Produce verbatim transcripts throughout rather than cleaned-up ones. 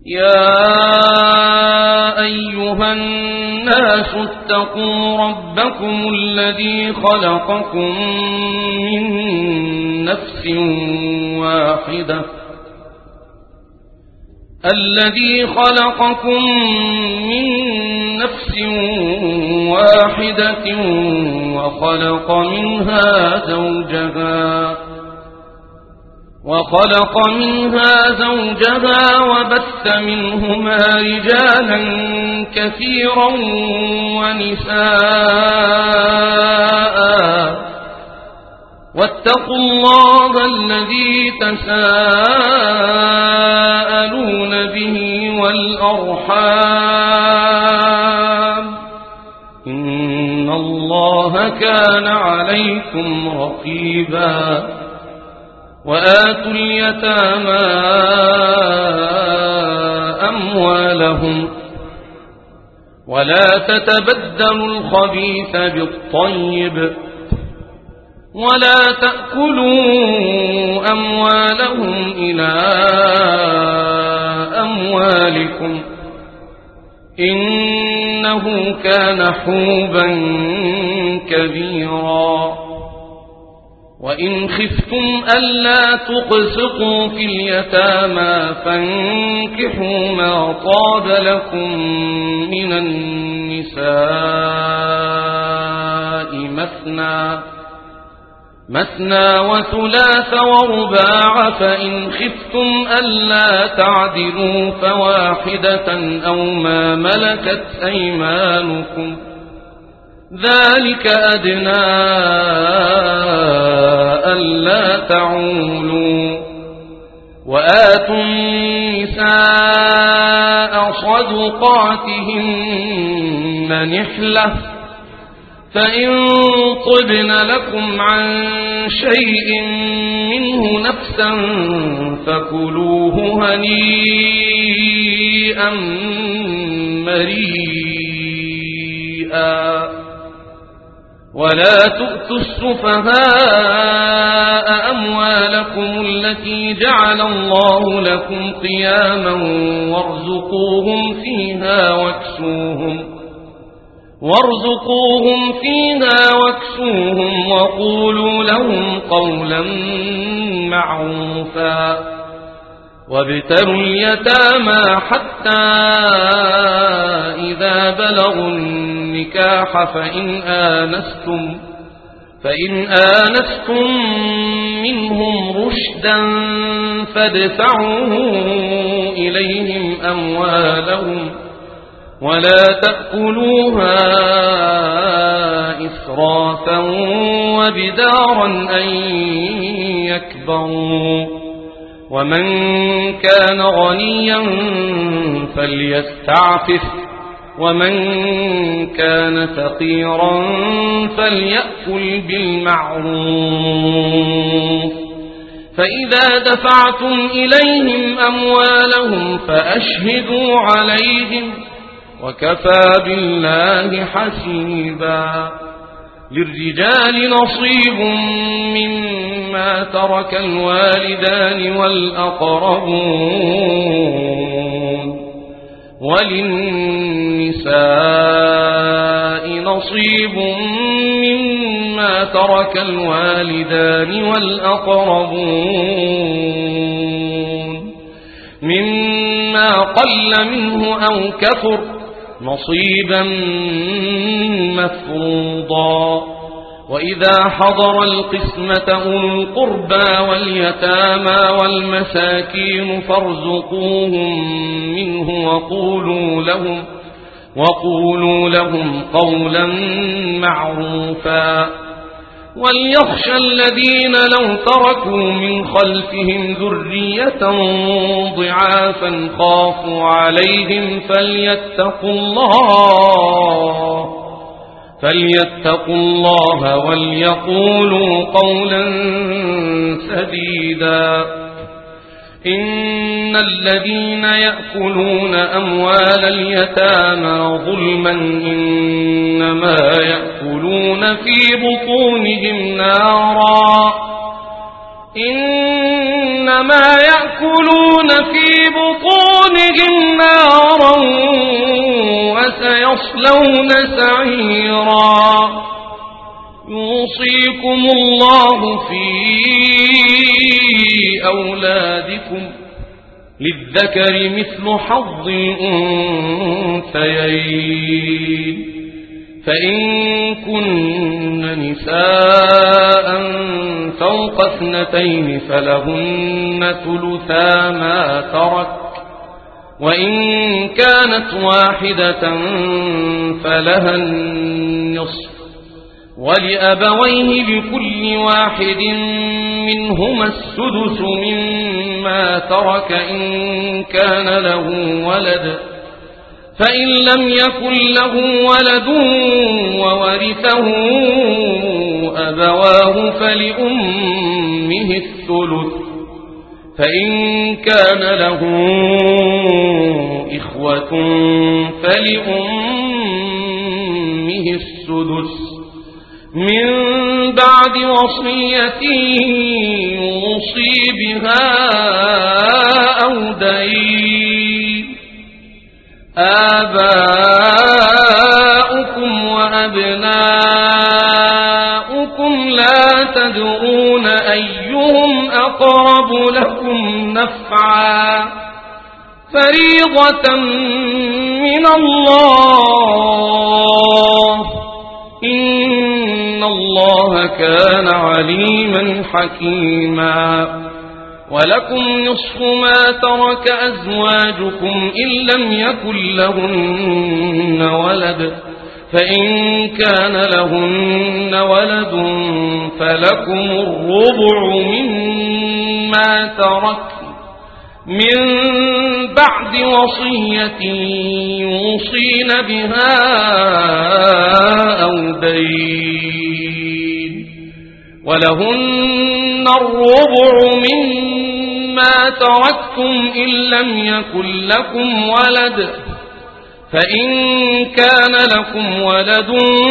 يا أيها الناس اتقوا ربكم الذي خلقكم من نفس واحدة الذي خلقكم من نفس واحدة وخلق منها زوجها وخلق منها زوجها وبث منهما رجالا كثيرا ونساء واتقوا الله الذي تساءلون به والأرحام إن الله كان عليكم رقيبا وآتوا اليتامى أموالهم ولا تتبدلوا الخبيث بالطيب ولا تأكلوا أموالهم إلى أموالكم إنه كان حوبا كبيرا وإن خفتم ألا تقسطوا في اليتامى فانكحوا ما طاب لكم من النساء مثنى مثنى وثلاث ورباع فإن خفتم ألا تعدلوا فواحدة أو ما ملكت أيمانكم ذلك أدنى ألا تعولوا وآتوا النساء صدقاتهن نحلة فإن طبن لكم عن شيء منه نفسا فكلوه هنيئا مريئا ولا تؤتوا السفهاء أموالكم التي جعل الله لكم قياما وارزقوهم فيها واكسوهم وارزقوهم فيها واكسوهم وقولوا لهم قولا معروفا وابتلوا اليتامى حتى إذا بلغوا النكاح فإن آنستم فإن آنستم منهم رشدا فادفعوا إليهم أموالهم ولا تأكلوها إسرافا وبدارا أن يكبروا ومن كان غنيا فليستعفف ومن كان فقيرا فليأكل بالمعروف فإذا دفعتم إليهم أموالهم فأشهدوا عليهم وكفى بالله حسيبا للرجال نصيب مما ترك الوالدان والأقربون وللنساء نصيب مما ترك الوالدان والأقربون مما قل منه أو كثر نصيبا مفروضا وإذا حضر القسمة أولو القربى واليتامى والمساكين فارزقوهم منه وقولوا لهم وقولوا لهم قولا معروفا وليخشى الذين لو تركوا من خلفهم ذرية ضعافا خافوا عليهم فليتقوا الله فليتقوا الله وليقولوا قولا سديدا إن الذين يأكلون أموال اليتامى ظلما إنما يأكلون في بطونهم نارا إنما يأكلون في بطونهم بطونهم نارا وسيصلون سعيرا. يوصيكم الله في أولادكم للذكر مثل حظ الأنثيين، فإن كن نساء فوق اثنتين فلهن ثلثا ما ترك، وإن كانت واحدة فلها النصف، ولأبويه لكل واحد منهما السدس مما ترك إن كان له ولد، فإن لم يكن له ولد وورثه أبواه فلأمه الثلث، فإن كان له إخوة فلأمه السدس من بعد وصية يوصي بها أو دين. آباؤكم وأبناؤكم لا تدرون أيهم أقرب لكم نفعا فريضة من الله، إن الله كان عليما حكيما. ولكم نصف ما ترك أزواجكم إن لم يكن لهن ولد، فإن كان لهن ولد فلكم الربع مما ترك من بعد وصية يوصين بها أو دين، ولهن الربع مما تركتم إن لم يكن لكم ولد، فإن كان لكم ولد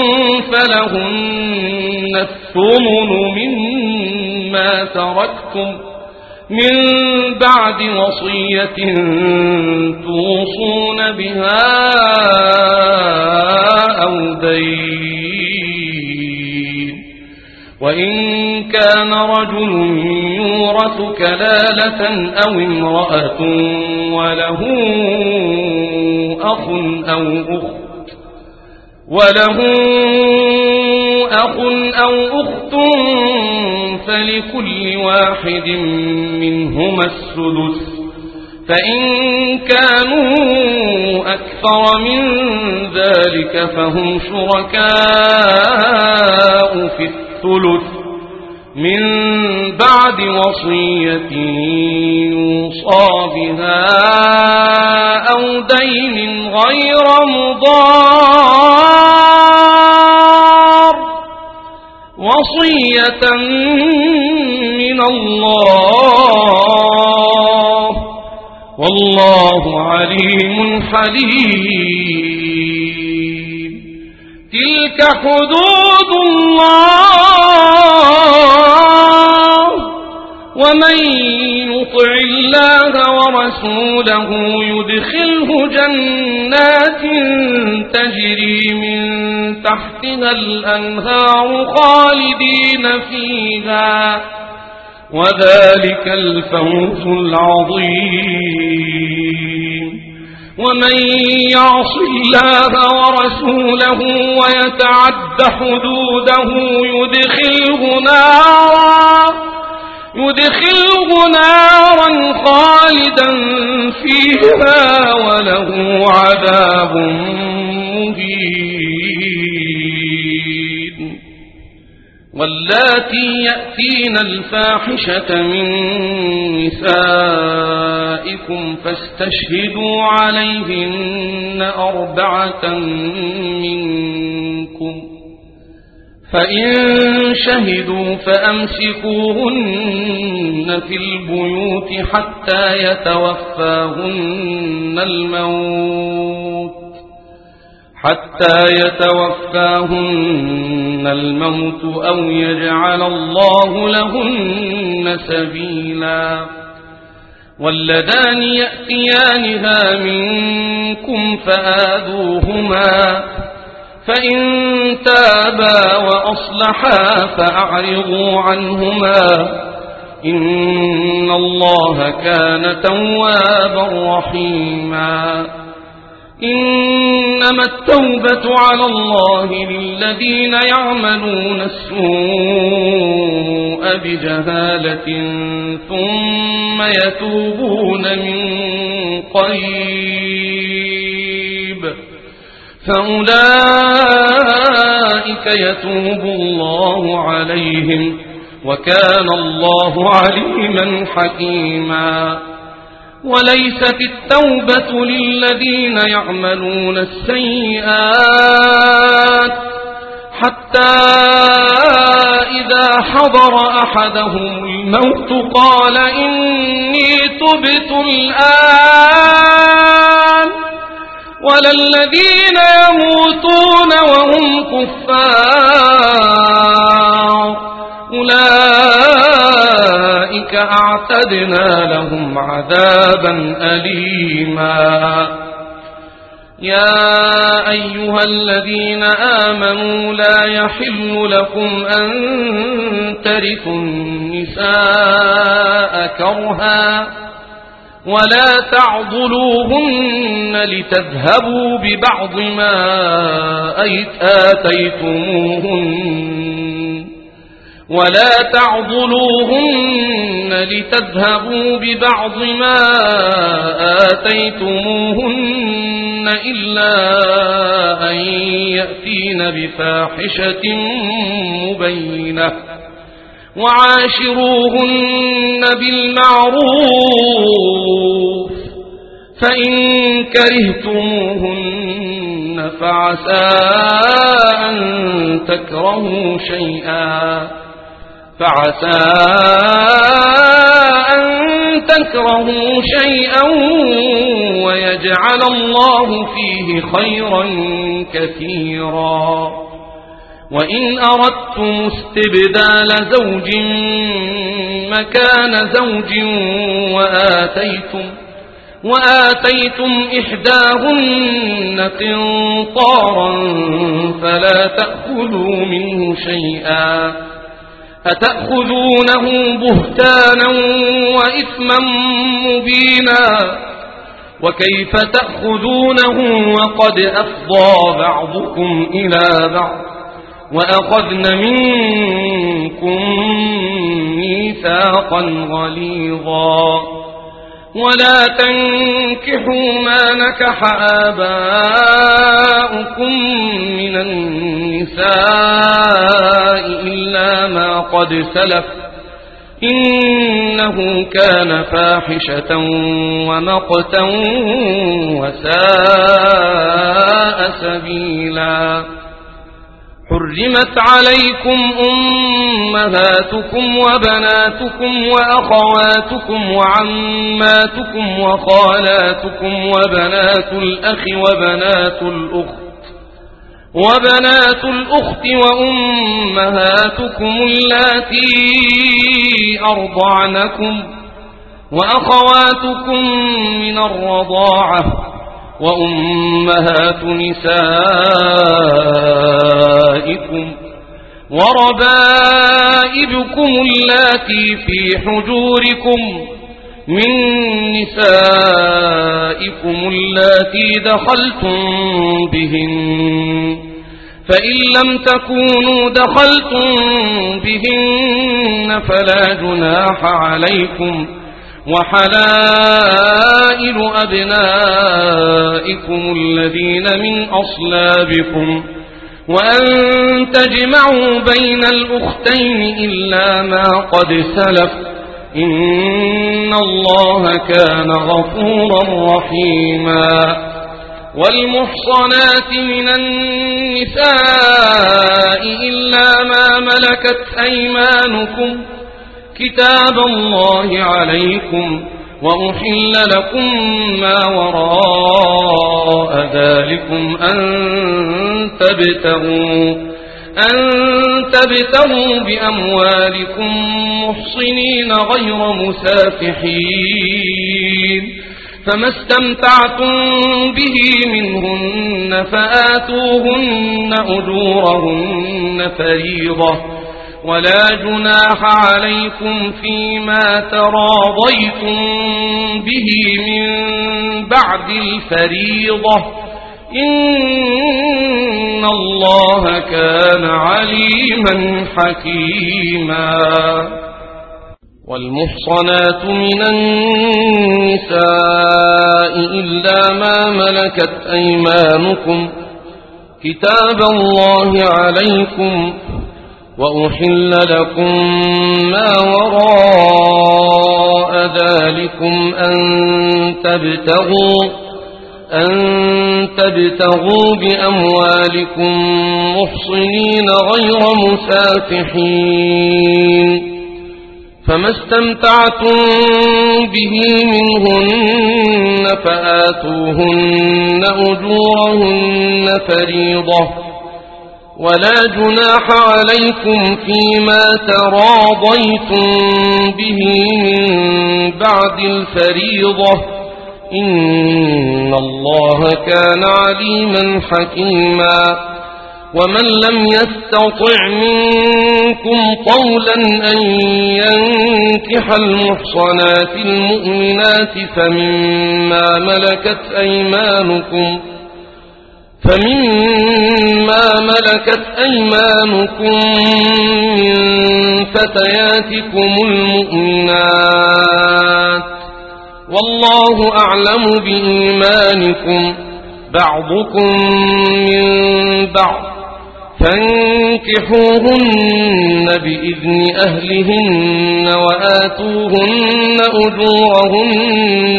فلهن الثمن مما تركتم من بعد وصية توصون بها أو دين. وإن كان رجل يورث كلالة أو امرأة وله أخ أو أخت وله أخ أو أخت فلكل واحد منهما السدس، فإن كانوا أكثر من ذلك فهم شركاء في الثلث من بعد وصية يوصى بها أو دين غير مضار، وصية من الله، والله عليم حليم. تلك حدود الله، ومن يطع الله ورسوله يدخله جنات تجري من تحتها الأنهار خالدين فيها، وذلك الفوز العظيم. ومن يعص الله ورسوله ويتعد حدوده يدخله نارا يدخله نارا خالدا فيها وله عذاب مهين. واللاتي يأتين الفاحشة من نسائكم فاستشهدوا عليهن أربعة منكم، فإن شهدوا فأمسكوهن في البيوت حتى يتوفاهن الموت حتى يتوفاهن الموت أو يجعل الله لهن سبيلا. واللذان يأتيانها منكم فآذوهما فإن تابا وأصلحا فأعرضوا عنهما إن الله كان توابا رحيما إنما التوبة على الله للذين يعملون السوء بجهالة ثم يتوبون من قريب فأولئك يتوب الله عليهم وكان الله عليما حكيما وليست التوبة للذين يعملون السيئات حتى إذا حضر أحدهم الموت قال إني تبت الآن ولا الذين يموتون وهم كفار أولئك أعتدنا لهم عذابا أليما يا أيها الذين آمنوا لا يحل لكم أن ترثوا النساء كرها ولا تعضلوهن لتذهبوا ببعض ما آتيتموهن ولا تعضلوهن لتذهبوا ببعض ما آتيتموهن إلا أن يأتين بفاحشة مبينة وعاشروهن بالمعروف فإن كرهتموهن فعسى أن تكرهوا شيئا فعسى أن تكرهوا شيئا ويجعل الله فيه خيرا كثيرا وإن أردتم استبدال زوج مكان زوج وآتيتم وآتيتم إحداهن قنطارا فلا تأخذوا منه شيئا أتأخذونه بهتانا وإثما مبينا وكيف تأخذونه وقد أفضى بعضكم إلى بعض وأخذن منكم ميثاقا غليظا ولا تنكحوا ما نكح آباؤكم من النساء إلا ما قد سلف إنه كان فاحشة ومقتا وساء سبيلا حرمت عليكم أمهاتكم وبناتكم وأخواتكم وعماتكم وخالاتكم وبنات الأخ وبنات الأخت وبنات الأخت وأمهاتكم اللاتي أرضعنكم وأخواتكم من الرضاعة وأمهات نسائكم وربائبكم اللاتي في حجوركم من نسائكم اللاتي دخلتم بهن فإن لم تكونوا دخلتم بهن فلا جناح عليكم وحلائل أبنائكم الذين من أصلابكم وأن تجمعوا بين الأختين إلا ما قد سلف إن الله كان غفورا رحيما والمحصنات من النساء إلا ما ملكت أيمانكم كتاب الله عليكم وأحل لكم ما وراء ذلكم أن تبتغوا أن تبتغوا بأموالكم محصنين غير مسافحين فما استمتعتم به منهن فآتوهن أجورهن فريضة ولا جناح عليكم فيما تراضيتم به من بعد الفريضة إن الله كان عليما حكيما. والمحصنات من النساء إلا ما ملكت أيمانكم كتاب الله عليكم وأحل لكم ما وراء ذلكم أن تبتغوا أن تبتغوا بأموالكم محصنين غير مسافحين فما استمتعتم به منهن فآتوهن أجورهن فريضة ولا جناح عليكم فيما تراضيتم به من بعد الفريضة إن الله كان عليما حكيما. ومن لم يستطع منكم طولا أن ينكح المحصنات المؤمنات فمما ملكت أيمانكم فمما ملكت أيمانكم من فتياتكم المؤمنات والله أعلم بإيمانكم بعضكم من بعض فانكحوهن بإذن أهلهن وآتوهن أجورهن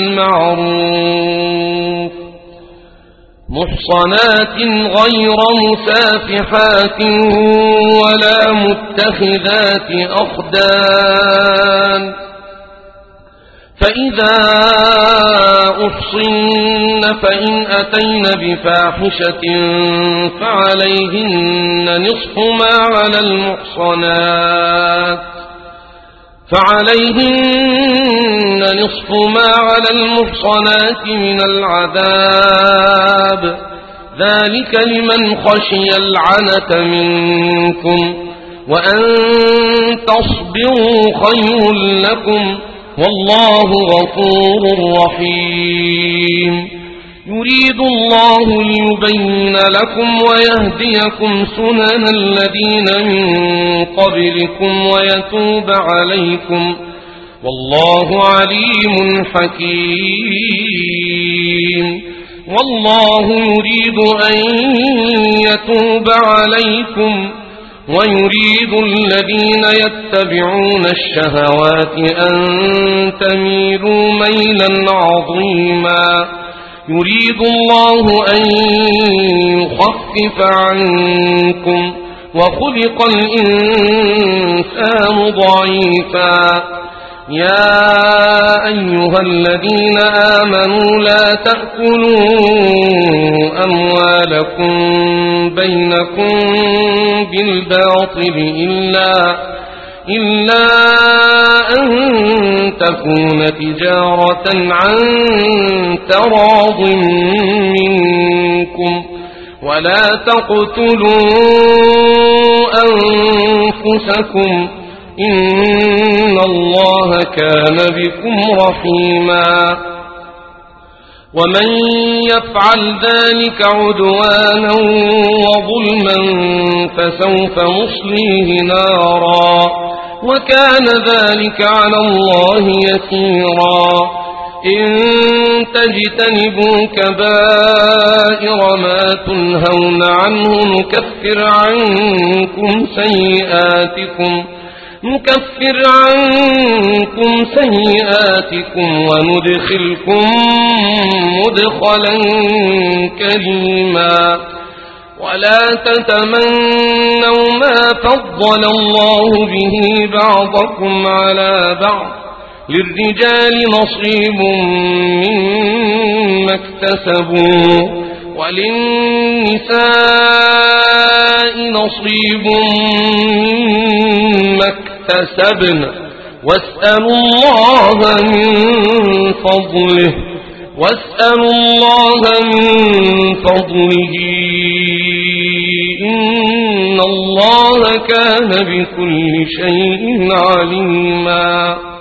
بالمعروف محصنات غير مسافحات ولا متخذات أخدان فإذا أحصن فإن أتين بفاحشة فعليهن نصف ما على المحصنات فعليهن نصف ما على المحصنات من العذاب ذلك لمن خشي العنة منكم وأن تصبروا خير لكم والله غفور رحيم. يريد الله ليبين لكم ويهديكم سنن الذين من قبلكم ويتوب عليكم والله عليم حكيم. والله يريد أن يتوب عليكم ويريد الذين يتبعون الشهوات أن تميلوا ميلا عظيما. يريد الله أن يخفف عنكم وخلق الإنسان ضعيفا. يا أيها الذين آمنوا لا تأكلوا أموالكم بينكم بالباطل إلا, إلا أن تكون تجارة عن تراض منكم ولا تقتلوا أنفسكم إن الله كان بكم رحيما. ومن يفعل ذلك عدوانا وظلما فسوف نصليه نارا وكان ذلك على الله يسيرا. إن تجتنبوا كبائر ما تنهون عنه نكفر عنكم سيئاتكم نكفر عنكم سيئاتكم وندخلكم مدخلا كريما. ولا تتمنوا ما فضل الله به بعضكم على بعض للرجال نصيب مما اكتسبوا وللنساء نصيب مما اكتسبن واسألوا الله من فضله واسألوا الله من فضله إن الله كان بكل شيء عليما.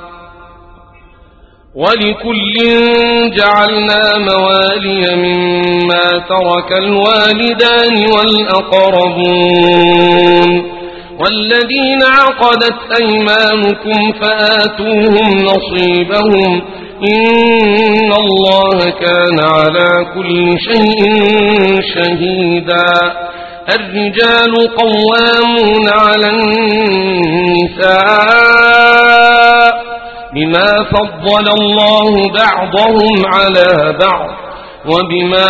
ولكل جعلنا موالي مما ترك الوالدان والأقربون والذين عقدت أيمانكم فآتوهم نصيبهم إن الله كان على كل شيء شهيدا. الرجال قوامون على النساء بما فضل الله بعضهم على بعض وبما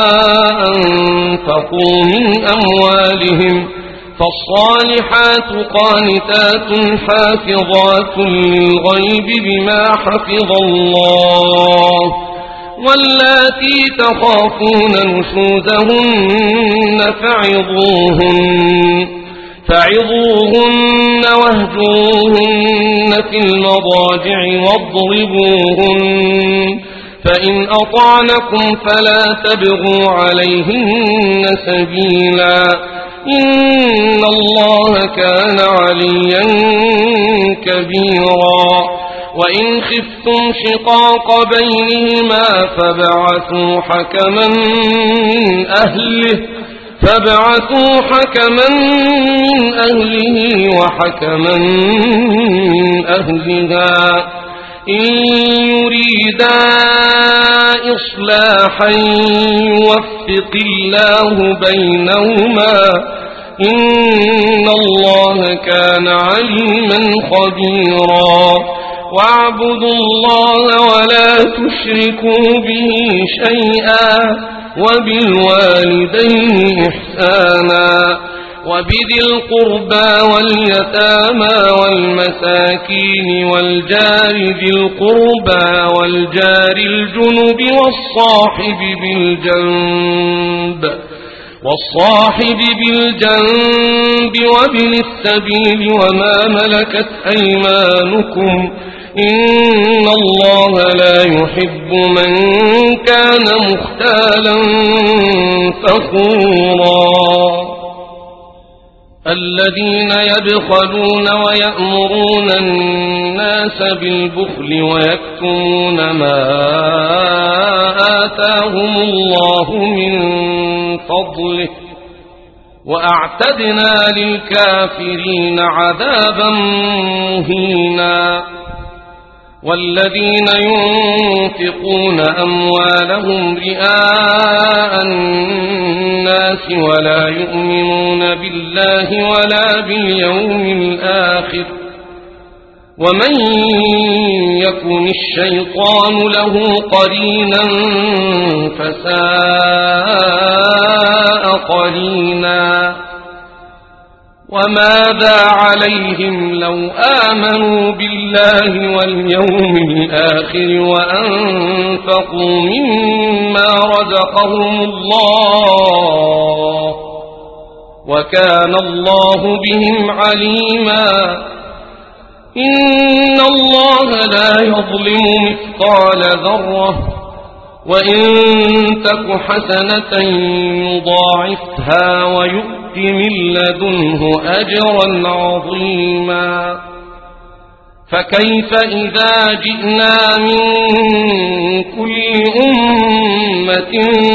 أنفقوا من أموالهم فالصالحات قانتات حافظات للغيب بما حفظ الله واللاتي تخافون نشوزهن فعظوهن فعظوهن واهجوهن في المضاجع واضربوهن فإن أطعنكم فلا تبغوا عليهن سبيلا إن الله كان عليا كبيرا. وإن خفتم شقاق بينهما فابعثوا حكما من أهله فابعثوا حكما من أهله وحكما من أهلها إن يريدا إصلاحا يوفق الله بينهما إن الله كان عليما خبيرا. واعبدوا الله ولا تشركوا به شيئا وبالوالدين إحسانا وبذي القربى واليتامى والمساكين والجار ذي القربى والجار الجنب والصاحب بالجنب والصاحب بالجنب وابن السبيل وما ملكت أيمانكم إن الله لا يحب من كان مختالا فخورا. الذين يبخلون ويأمرون الناس بالبخل ويكتمون ما آتاهم الله من فضله وأعتدنا للكافرين عذابا مهينا. والذين ينفقون أموالهم رئاء الناس ولا يؤمنون بالله ولا باليوم الآخر ومن يكن الشيطان له قرينا فساء قرينا. وماذا عليهم لو آمنوا بالله واليوم الآخر وأنفقوا مما رزقهم الله وكان الله بهم عليما. إن الله لا يظلم مثقال ذرة وإن تك حسنة يضاعفها ويؤت من لدنه أجرا عظيما. فكيف إذا جئنا من كل أمة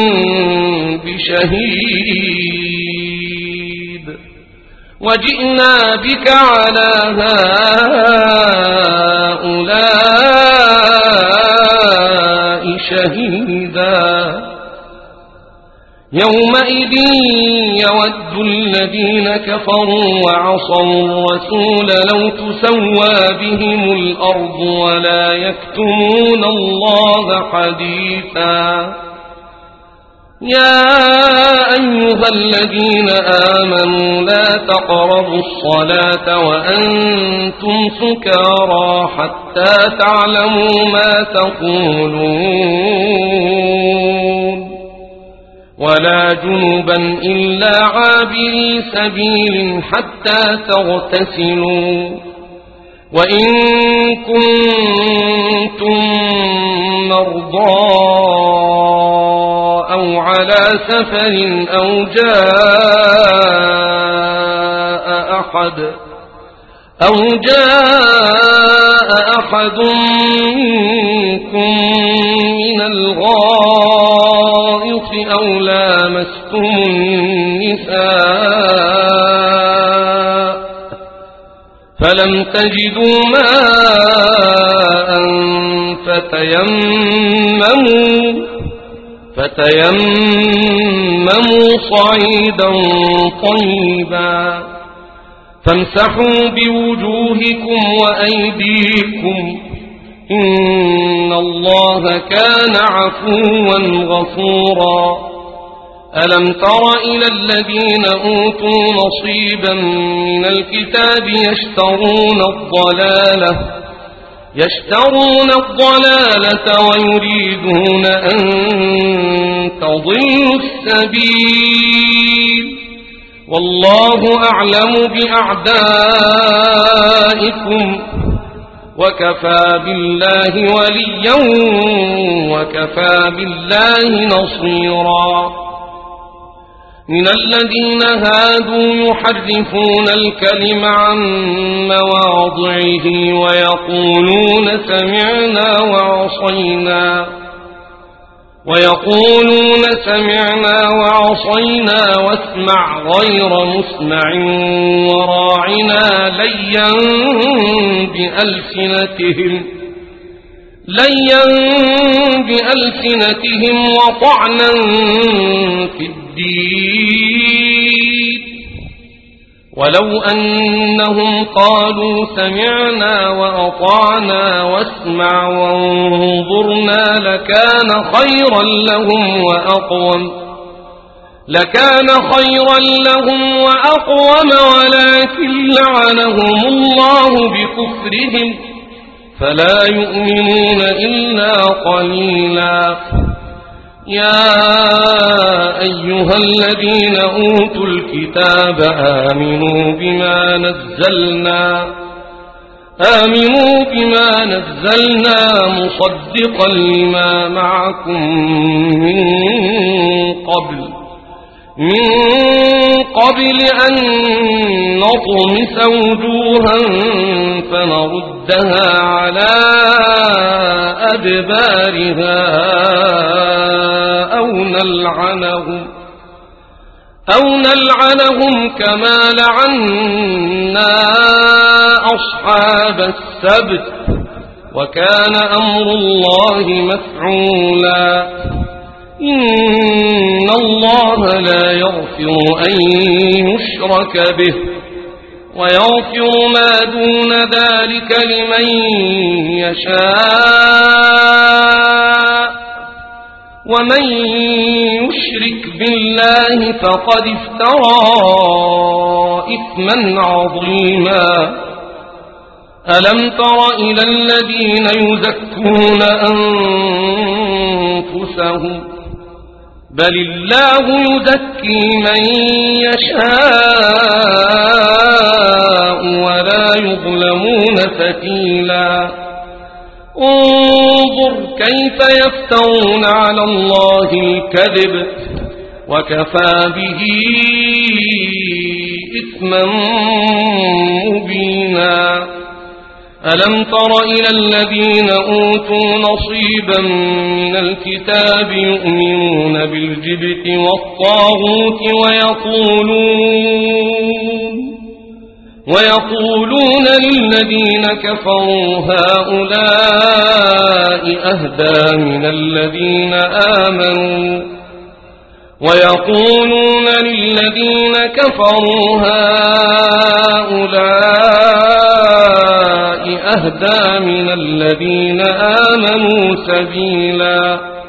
بشهيد وجئنا بك على هؤلاء شهيدا. يومئذ يود الذين كفروا وعصوا الرسول لو تسوى بهم الأرض ولا يكتمون الله حديثا. يا أيها الذين آمنوا لا تقربوا الصلاة وأنتم سكارى حتى تعلموا ما تقولون ولا جنبا إلا عابري سبيل حتى تغتسلوا وإن كنتم مرضى أو على سفر أو جاء أحد أو جاء أحد منكم من الغائط أو لامستم النساء فلم تجدوا ماء فتيمموا فتيمموا صعيدا طيبا فامسحوا بوجوهكم وأيديكم إن الله كان عفوا غفورا ألم تر إلى الذين أوتوا نصيبا من الكتاب يشترون الضلالة يشترون الضلالة ويريدون أن تضلوا السبيل والله أعلم بأعدائكم وكفى بالله وليا وكفى بالله نصيرا من الذين هادوا يحرفون الكلم عن مواضعه ويقولون سمعنا وعصينا ويقولون سمعنا وعصينا واسمع غير مسمع وراعنا ليا بألسنتهم ليا بألسنتهم وطعنا في الدين ولو أنهم قالوا سمعنا وأطعنا واسمع وانظرنا لكان خيرا لهم وأقوم لكان خيرا لهم وأقوم ولكن لعنهم الله بكفرهم فلا يؤمنون إلا قليلا يا أيها الذين أوتوا الكتاب آمنوا بما نزلنا آمنوا بما نزلنا مصدقا لما معكم من قبل من قبل أن نطمس وجوها فنردها على أدبارها أو نلعنهم أو نلعنهم كما لعنا أصحاب السبت وكان أمر الله مفعولا إن الله لا يغفر أن يشرك به ويغفر ما دون ذلك لمن يشاء ومن يشرك بالله فقد افترى إثما عظيما ألم تر إلى الذين يزكون أنفسهم بل الله يزكي من يشاء ولا يظلمون فتيلا انظر كيف يفترون على الله الكذب وكفى به إثما مبينا ألم تر إلى الذين أوتوا نصيبا من الكتاب يؤمنون بالجبت والطاغوت ويقولون ويقولون للذين كفروا هؤلاء أهدى من الذين آمنوا ويقولون للذين كفروا هؤلاء أهدى من الذين آمنوا سبيلا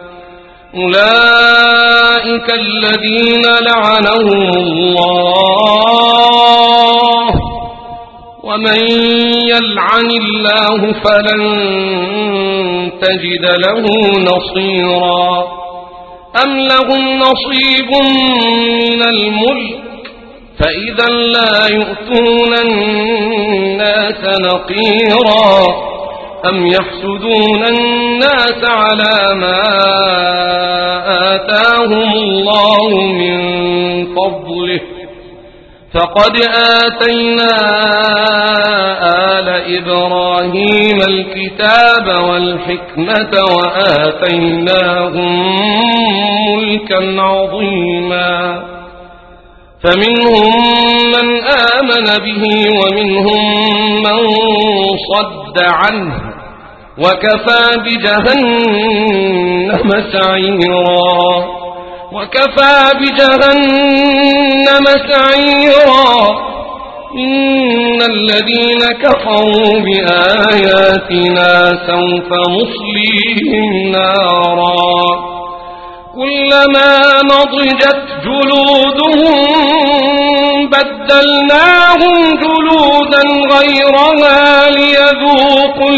أولئك الذين لعنهم الله ومن يلعن الله فلن تجد له نصيرا أم لهم نصيب من الملك فإذا لا يؤتون الناس نقيرا أم يحسدون الناس على ما آتاهم الله من فضله فقد آتينا آل إبراهيم الكتاب والحكمة وآتيناهم ملكا عظيما فمنهم من آمن به ومنهم من صد عنه وكفى بجهنم سعيرا وكفى بجهنم سعيرا إن الذين كفروا بآياتنا سوف نصليهم نارا كلما نضجت جلودهم بدلناهم جلودا غيرها ليذوقوا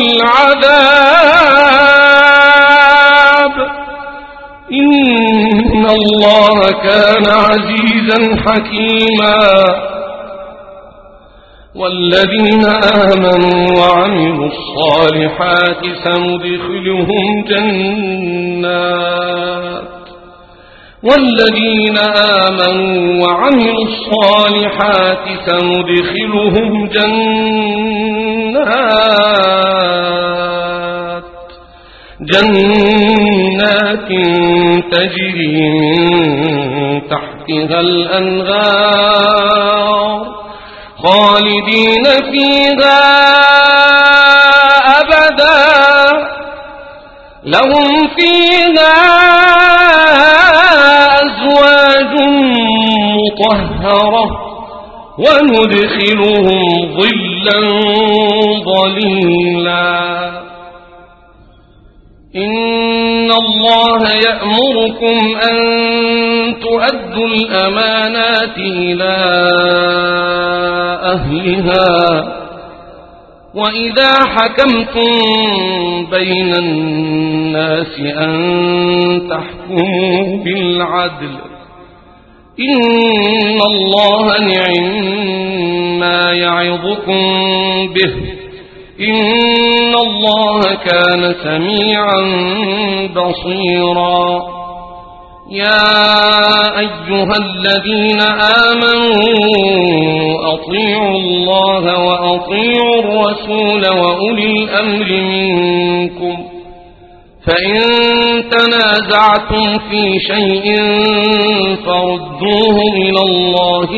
العذاب إن الله كان عزيزا حكيما والذين آمنوا وعملوا الصالحات سندخلهم جنات والذين آمنوا وعملوا الصالحات سندخلهم جنات جنات تجري من تحتها الأنهار خالدين فيها أبدا لهم فيها أزواج مطهرة وندخلهم ظلا ظليلا إن الله يأمركم أن تؤدوا الأمانات إلى أهلها وإذا حكمتم بين الناس أن تحكموا بالعدل إن الله نعم ما يعظكم به إن الله كان سميعا بصيرا يا أيها الذين آمنوا أطيعوا الله وأطيعوا الرسول وأولي الأمر منكم فإن تنازعتم في شيء فردوه إلى الله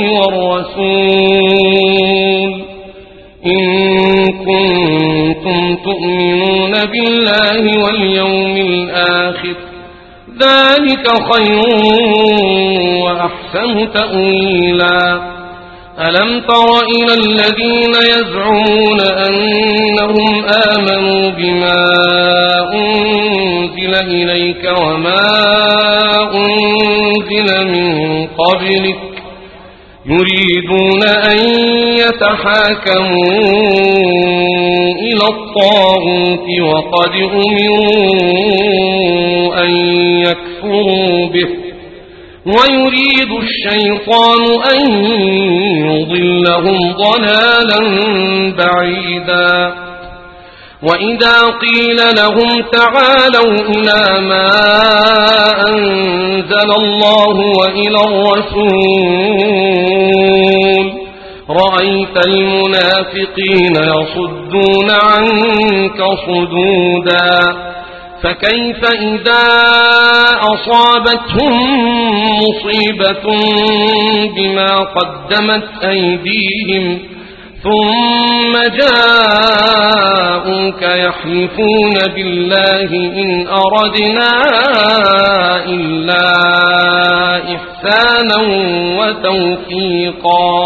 والرسول إن كنتم تؤمنون بالله واليوم الآخر ذلك خير وأحسن تأويلا ألم تر إلى الذين يزعمون أنهم آمنوا بما أنزل إليك وما أنزل من قبلك يريدون أن يتحاكموا إلى الطاغوت وقد أمروا أن يكفروا به ويريد الشيطان أن يضلهم ضلالا بعيدا وإذا قيل لهم تعالوا إلى ما أنزل الله وإلى الرسول رأيت المنافقين يصدون عنك صدودا فكيف إذا أصابتهم مصيبة بما قدمت أيديهم ثم جاءوك يحلفون بالله إن أردنا إلا إحسانا وتوفيقا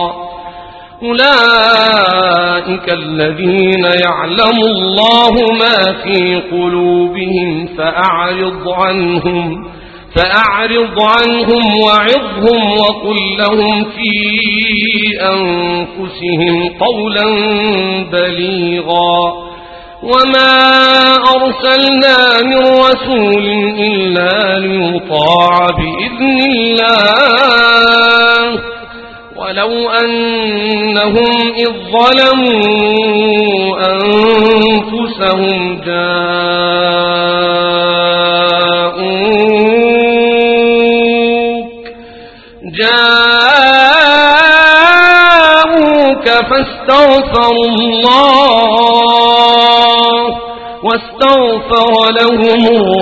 أولئك الذين يعلم الله ما في قلوبهم فأعرض عنهم فأعرض عنهم وعظهم وقل لهم في أنفسهم قولا بليغا وما أرسلنا من رسول إلا ليطاع بإذن الله ولو أنهم إذ ظلموا أنفسهم جاءوك جاءوك فاستغفروا الله واستغفر لهم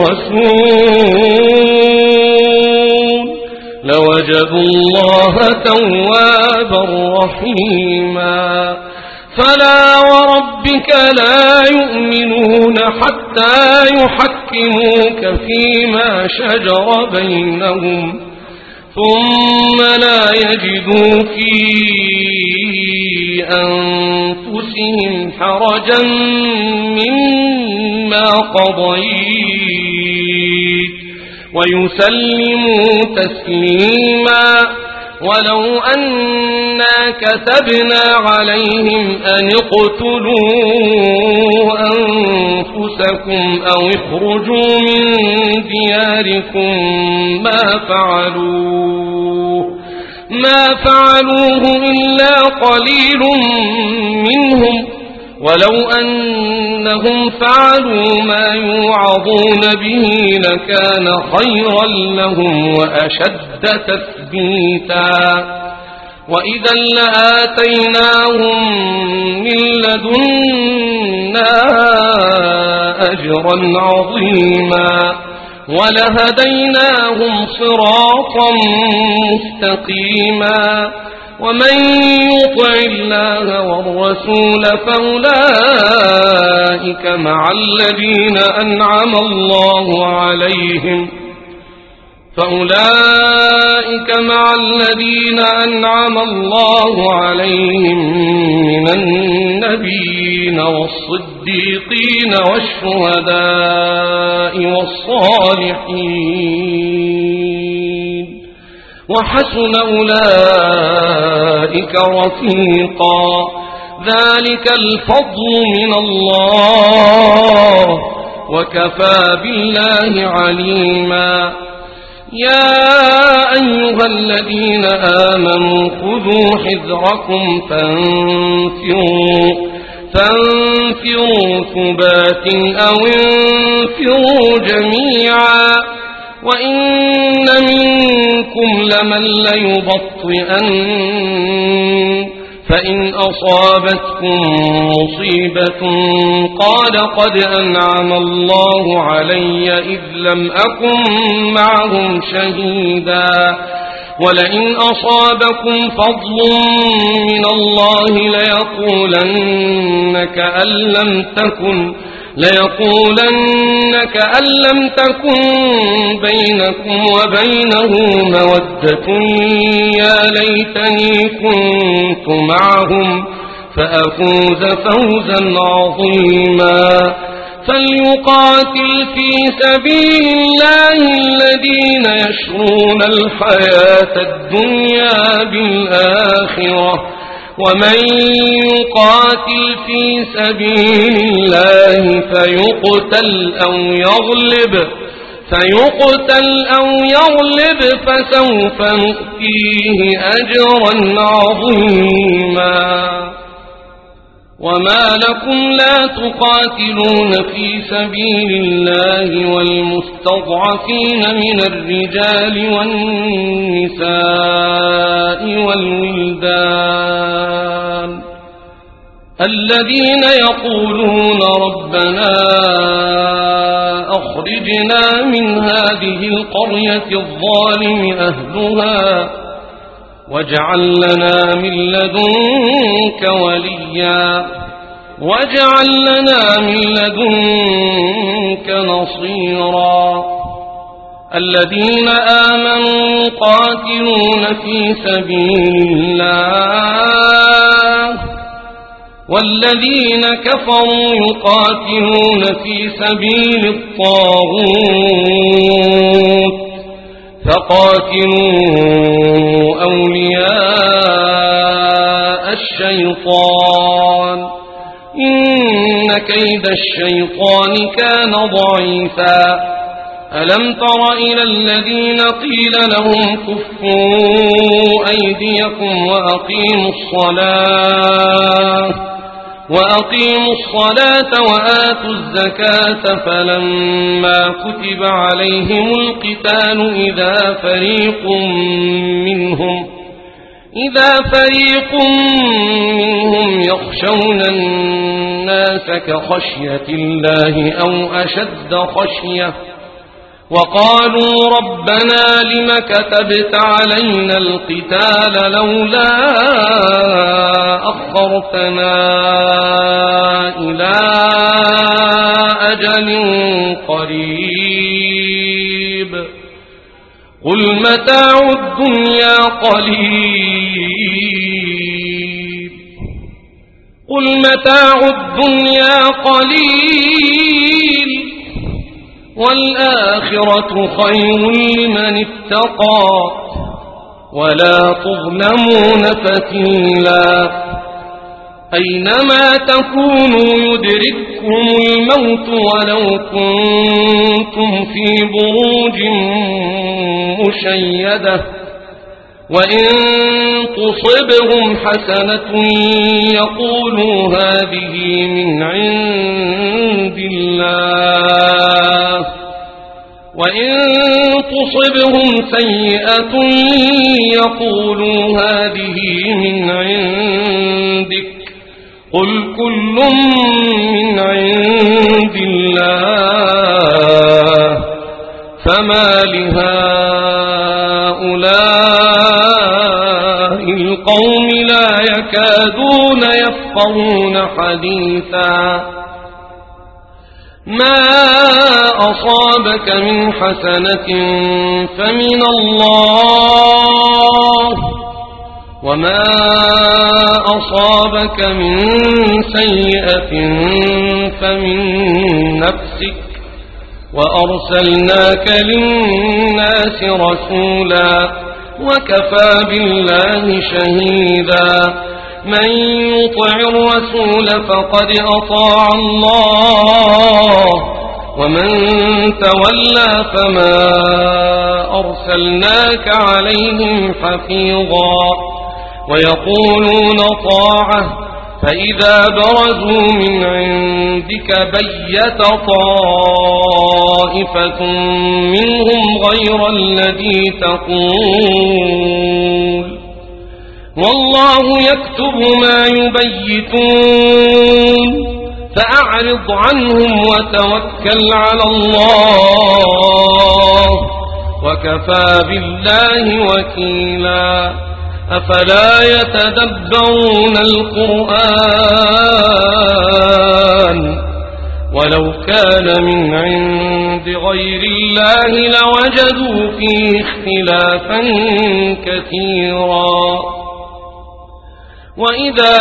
الرسول لوجدوا الله توابا رحيما فلا وربك لا يؤمنون حتى يحكموك فيما شجر بينهم ثم لا يجدوا في أنفسهم حرجا مما قضيت ويسلموا تسليما ولو أنا كتبنا عليهم أن اقتلوا أنفسكم أو اخرجوا من دياركم ما فعلوه ما فعلوه إلا قليل منهم ولو أنهم فعلوا ما يوعظون به لكان خيرا لهم وأشد تثبيتا وإذا لآتيناهم من لدنا أجرا عظيما ولهديناهم صراطا مستقيما ومن يطع الله والرسول فأولئك مع الذين أنعم الله عليهم فأولئك مع الذين أنعم الله عليهم من النبيين والصديقين والشهداء والصالحين وحسن أولئك رفيقا ذلك الفضل من الله وكفى بالله عليما يا أيها الذين آمنوا خذوا حذركم فانفروا فانفروا ثبات أو انفروا جميعا وإن منكم لمن ليبطئن فإن أصابتكم مصيبة قال قد أنعم الله علي إذ لم أكن معهم شهيدا ولئن أصابكم فضل من الله ليقولن كأن لم تكن ليقولن كأن لم تكن بينكم وبينه مودة يا ليتني كنت معهم فأفوز فوزا عظيما فليقاتل في سبيل الله الذين يشرون الحياة الدنيا بالآخرة ومن يقاتل في سبيل الله فيقتل أو يغلب فيقتل أو يغلب فسوف نؤتيه أجرا عظيما وما لكم لا تقاتلون في سبيل الله والمستضعفين من الرجال والنساء والولدان الذين يقولون ربنا أخرجنا من هذه القرية الظالم أهلها واجعل لنا من لدنك وليا واجعل لنا من لدنك نصيرا الذين آمنوا قاتلون في سبيل الله والذين كفروا يقاتلون في سبيل الطاغوت فقاتلوا أولياء الشيطان إن كيد الشيطان كان ضعيفا ألم تر إلى الذين قيل لهم كفوا أيديكم وأقيموا الصلاة وأقيموا الصلاة وآتوا الزكاة فلما كتب عليهم القتال إذا فريق منهم إذا فريق منهم يخشون الناس كخشية الله أو أشد خشية وقالوا ربنا لم كتبت علينا القتال لولا أخرتنا إلى أجل قريب قل متاع الدنيا قليل قل متاع الدنيا قليل والآخرة خير لمن اتقى ولا تظلمون فتيلا أينما تكونوا يدرككم الموت ولو كنتم في بروج مشيدة وإن تصبهم حسنة يقولوا هذه من عند الله وإن تصبهم سيئة يقولوا هذه من عندك قل كل من عند الله فما لهؤلاء القوم لا يكادون يفقهون حديثا ما أصابك من حسنة فمن الله وما أصابك من سيئة فمن نفسك وأرسلناك للناس رسولا وكفى بالله شهيدا من يطع الرسول فقد أطاع الله ومن تولى فما أرسلناك عليهم حفيظا ويقولون طاعة فإذا برزوا من عندك بيت طائفة منهم غير الذي تقول والله يكتب ما يبيتون فأعرض عنهم وتوكل على الله وكفى بالله وكيلا أفلا يتدبرون القرآن ولو كان من عند غير الله لوجدوا فيه اختلافا كثيرا وإذا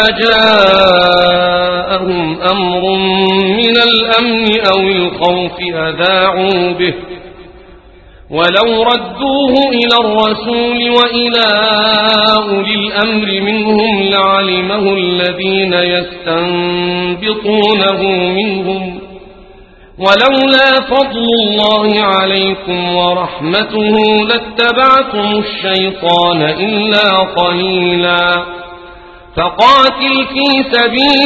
جاءهم أمر من الأمن أو الخوف أذاعوا به ولو ردوه إلى الرسول وإلى أولي الأمر منهم لعلمه الذين يستنبطونه منهم ولولا فضل الله عليكم ورحمته لاتبعتم الشيطان إلا قليلا فقاتل في سبيل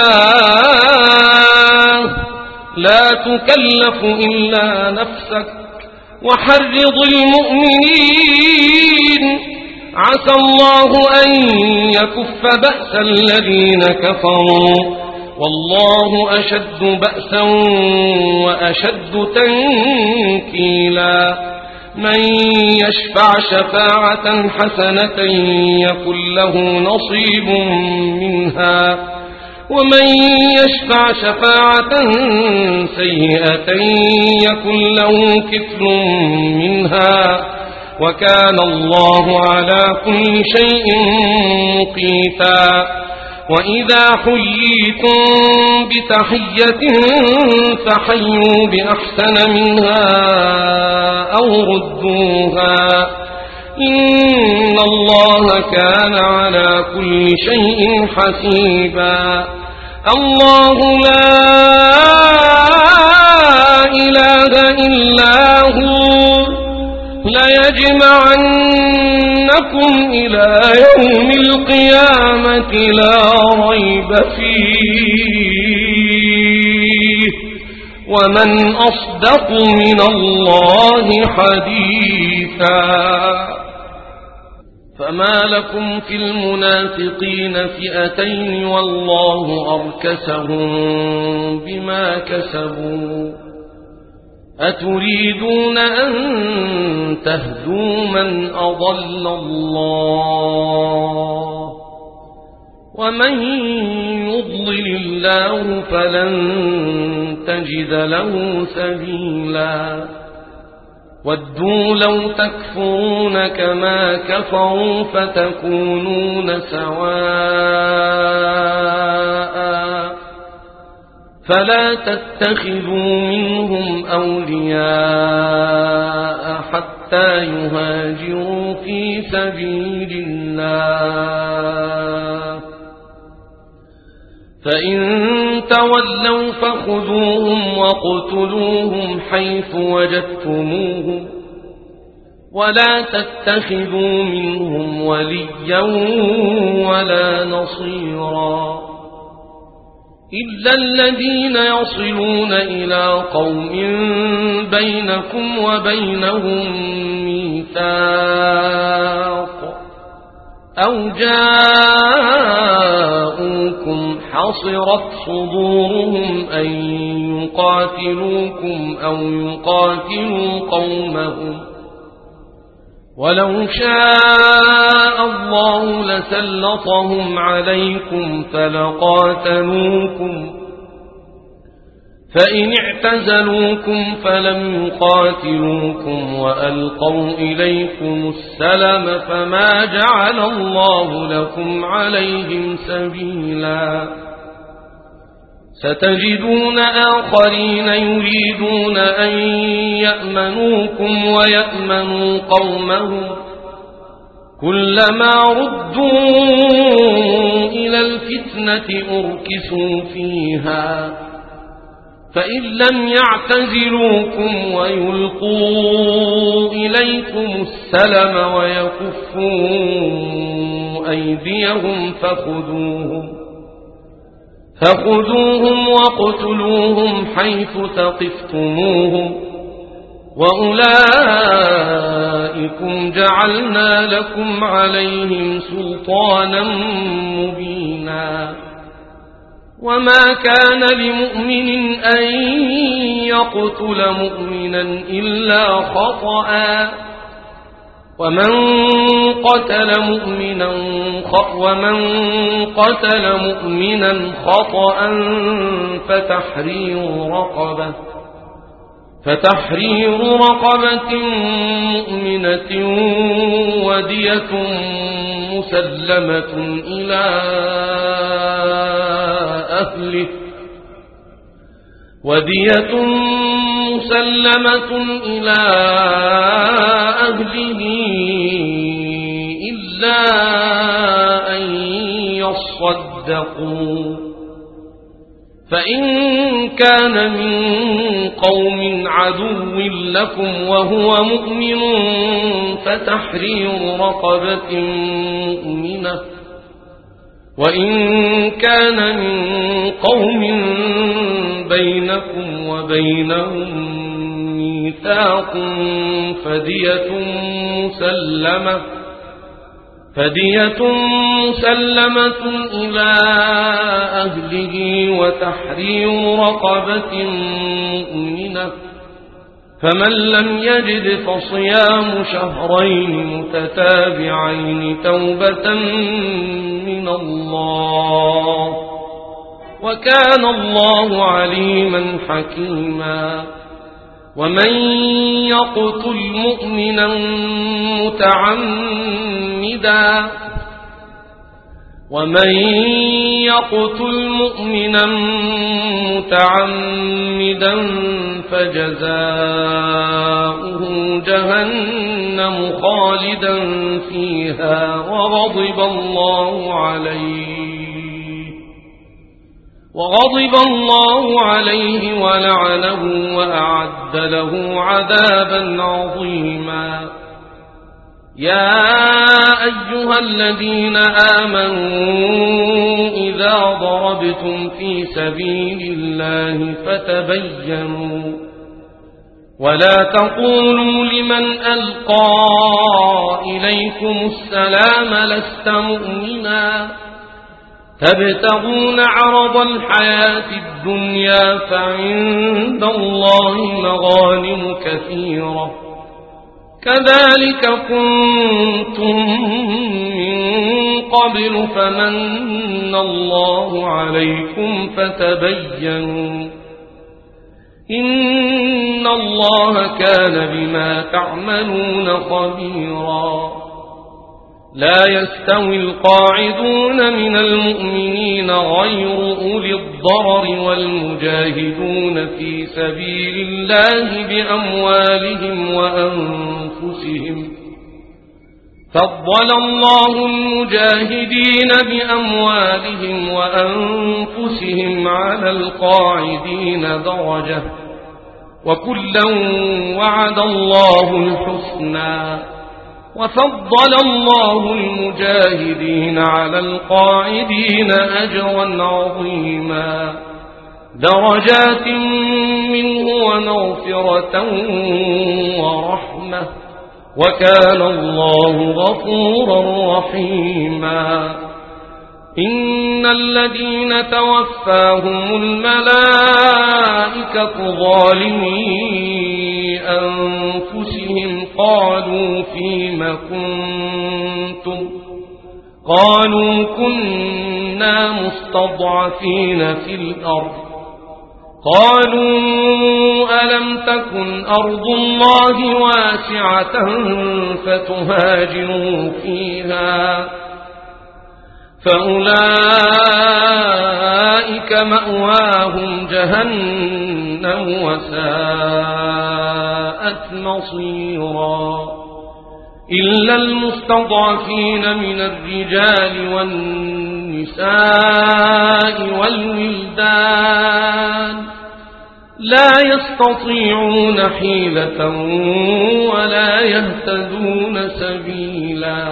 الله لا تكلف إلا نفسك وحرض المؤمنين عسى الله أن يكف بأس الذين كفروا والله أشد بأسا وأشد تنكيلا من يشفع شفاعة حسنة يكن له نصيب منها ومن يشفع شفاعة سيئة يكن له كفل منها وكان الله على كل شيء مقيتا وإذا حييتم بتحية فحيوا بأحسن منها أو ردوها إن الله كان على كل شيء حسيبا الله لا إله إلا هو ليجمعنكم إلى يوم القيامة لا ريب فيه ومن أصدق من الله حديثا فما لكم في المنافقين فئتين والله أركسهم بما كسبوا أتريدون أن تهدوا من أضل الله ومن يضلل الله فلن تجد له سبيلا ودوا لو تكفرون كما كفروا فتكونون سواء فلا تتخذوا منهم أولياء حتى يهاجروا في سبيل الله فإن تولوا فخذوهم واقتلوهم حيث وجدتموهم ولا تتخذوا منهم وليا ولا نصيرا إلا الذين يصلون إلى قوم بينكم وبينهم ميثاق أو جاءوكم حصرت صدورهم أن يقاتلوكم أو يقاتلوا قومهم ولو شاء الله لسلطهم عليكم فلقاتلوكم فإن اعتزلوكم فلم يقاتلوكم وألقوا إليكم السلم فما جعل الله لكم عليهم سبيلا ستجدون آخرين يريدون أن يأمنوكم ويأمنوا قومهم كلما ردوا إلى الفتنة أركسوا فيها فإن لم يعتزلوكم ويلقوا إليكم السلم ويكفوا أيديهم فخذوهم فخذوهم واقتلوهم حيث ثقفتموهم وأولئكم جعلنا لكم عليهم سلطانا مبينا وما كان لمؤمن أن يقتل مؤمنا إلا خطأ ومن قتل مؤمنا ومن قتل مؤمنا خطأ فتحرير رقبة فتحرير رقبة مؤمنة ودية مسلمة إلى أهله ودية مسلمة إلى أهله إلا أن يصدقوا فإن كان من قوم عدو لكم وهو مؤمن فتحرير رقبة مؤمنة وإن كان من قوم بينكم وبينهم ميثاق فدية مسلمة فدية مسلمة إلى أهله وتحرير رقبة مؤمنة فمن لم يجد فصيام شهرين متتابعين توبة من الله وكان الله عليما حكيما ومن يقتل مؤمنا متعمدا ومن يقتل مؤمنا متعمدا فجزاؤه جهنم خالدا فيها وغضب الله عليه وغضب الله عليه ولعنه وأعد له عذابا عظيما. يا أيها الذين آمنوا إذا ضربتم في سبيل الله فتبينوا ولا تقولوا لمن ألقى إليكم السلام لست مؤمنا تبتغون عرض الحياة الدنيا فعند الله مغانم كثيرة كذلك كنتم من قبل فمن الله عليكم فتبينوا إن الله كان بما تعملون خبيرا. لا يستوي القاعدون من المؤمنين غير أولي الضرر والمجاهدون في سبيل الله بأموالهم وأنفسهم فضل الله المجاهدين بأموالهم وأنفسهم على القاعدين درجة وكلا وعد الله الحسنى وفضل الله المجاهدين على القاعدين أجرا عظيما درجات منه ومغفرة ورحمة وكان الله غفورا رحيما. إن الذين توفاهم الملائكة ظالمي أنفسهم قالوا فيم كنتم قالوا كنا مستضعفين في الأرض قالوا ألم تكن أرض الله واسعة فتهاجروا فيها فأولئك مأواهم جهنم وساءت مصيرا. إلا المستضعفين من الرجال والنساء والولدان لا يستطيعون حيلة ولا يهتدون سبيلا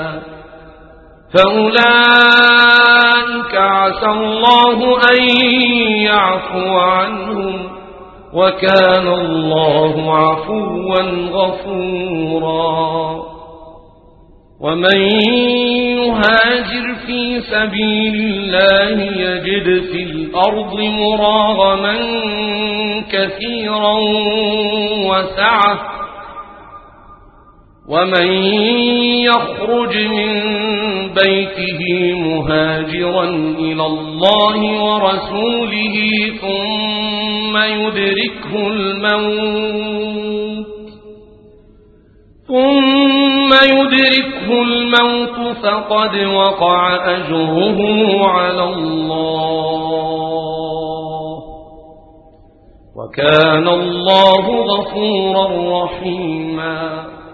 فأولئك عسى الله أن يعفو عنهم وكان الله عفوا غفورا. ومن يهاجر في سبيل الله يجد في الأرض مراغما كثيرا وسعة ومن يخرج من بيته مهاجرا إلى الله ورسوله ثم يدركه الموت ثم يدركه الموت فقد وقع أجره على الله وكان الله غفورا رحيما.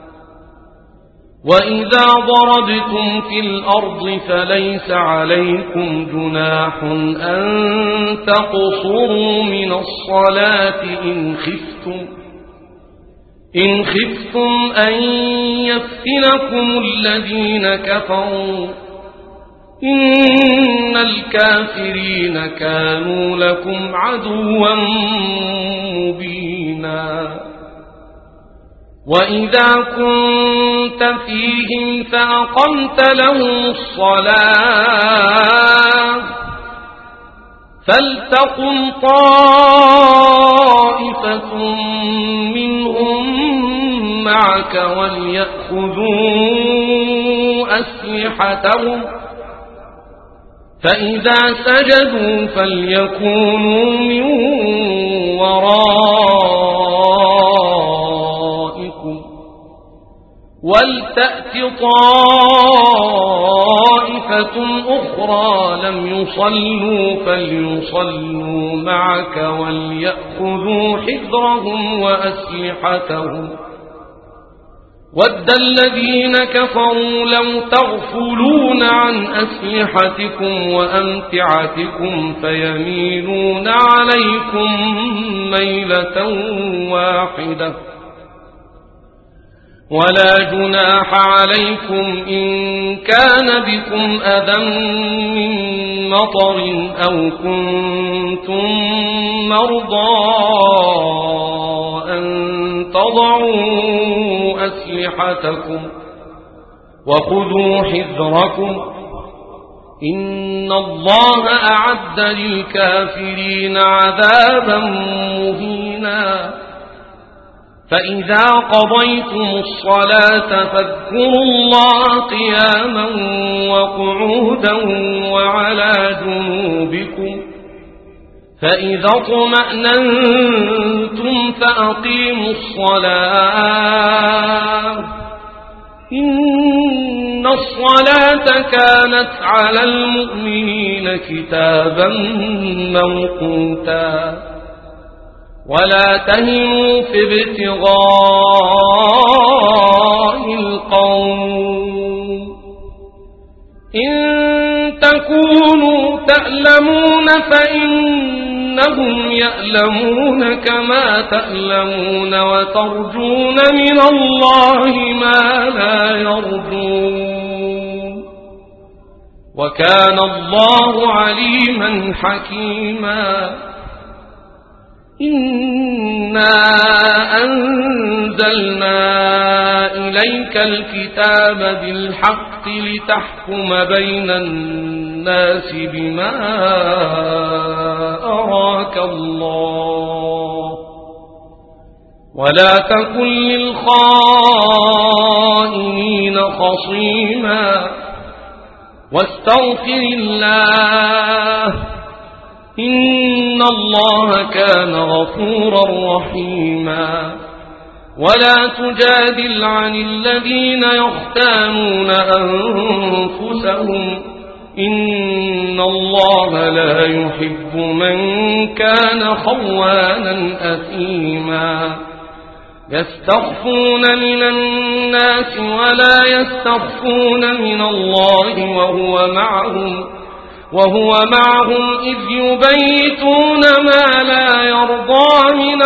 وإذا ضربتم في الأرض فليس عليكم جناح أن تقصروا من الصلاة إن خفتم إن خفتم أن يفتنكم الذين كفروا إن الكافرين كانوا لكم عدوا مبينا. وإذا كنت فيهم فأقمت لهم الصلاة فلتقم طائفة منهم معك وليأخذوا أسلحتهم فإذا سجدوا فليكونوا من ورائكم ولتأت طائفة أخرى لم يصلوا فليصلوا معك وليأخذوا حذرهم وأسلحتهم ود الذين كفروا لو تغفلون عن أسلحتكم وأمتعتكم فيميلون عليكم ميلة واحدة ولا جناح عليكم إن كان بكم أذى من مطر أو كنتم مرضى أن تضعوا أسلحتكم وخذوا حذركم إن الله أعد للكافرين عذابا مهينا فإذا قضيتم الصلاة فاذكروا الله قياما وقعودا وعلى جنوبكم فإذا اطمأننتم فأقيموا الصلاة إن الصلاة كانت على المؤمنين كتابا موقوتا ولا تهنوا في ابتغاء القوم إن تكونوا تألمون فإنهم يألمون كما تألمون وترجون من الله ما لا يرجون وكان الله عليما حكيما إنا أنزلنا إليك الكتاب بالحق لتحكم بين الناس بما أراك الله ولا تكن للخائنين خصيما واستغفر الله إن الله كان غفورا رحيما ولا تجادل عن الذين يختانون أنفسهم إن الله لا يحب من كان خوانا أثيما يستخفون من الناس ولا يستخفون من الله وهو معهم وهو معهم إذ يبيتون ما لا يرضى من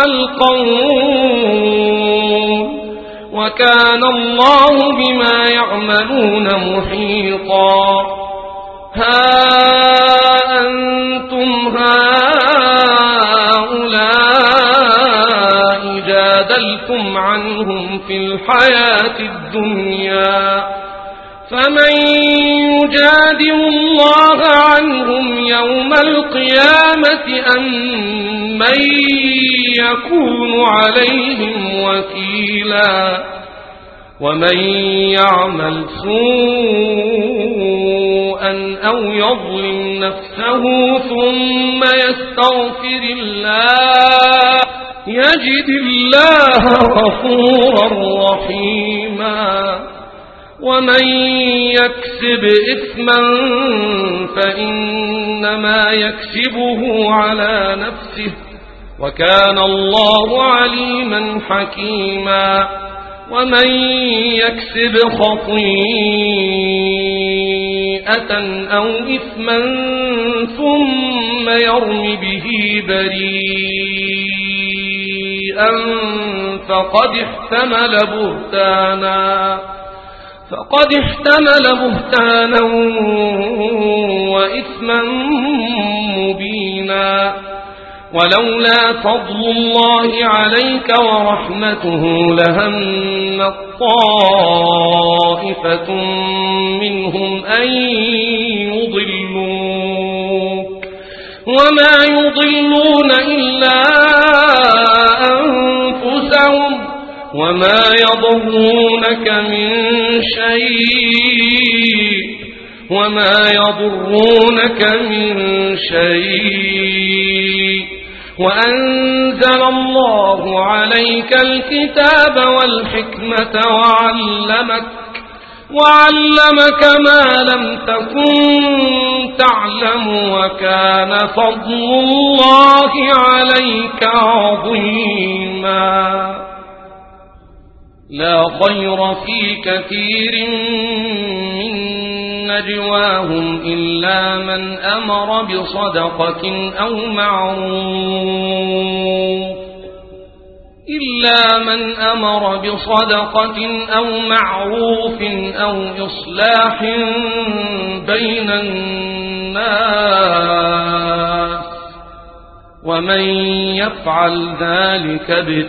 القول وكان الله بما يعملون محيطا ها أنتم هؤلاء جادلتم عنهم في الحياة الدنيا فمن يجادل الله عنهم يوم القيامة أم من يكون عليهم وكيلا ومن يعمل سوءا أو يظلم نفسه ثم يستغفر الله يجد الله غفورا رحيما ومن يكسب إثما فإنما يكسبه على نفسه وكان الله عليما حكيما ومن يكسب خطيئة أو إثما ثم يرم به بريئا فقد احتمل بهتانا فقد احتمل بهتانا وإثما مبينا ولولا فضل الله عليك ورحمته لهمت طائفة منهم أن يضلوك وما يضلون إلا أنفسهم وما يضرونك من شيء وما يضرونك من شيء وأنزل الله عليك الكتاب والحكمة وعلمك وعلمك ما لم تكن تعلم وكان فضل الله عليك عظيما لا خير في كثير من نجواهم إلا من أمر بصدقة أو معروف إلا من أمر بصدقة أو معروف أو إصلاح بين الناس ومن يفعل ذلك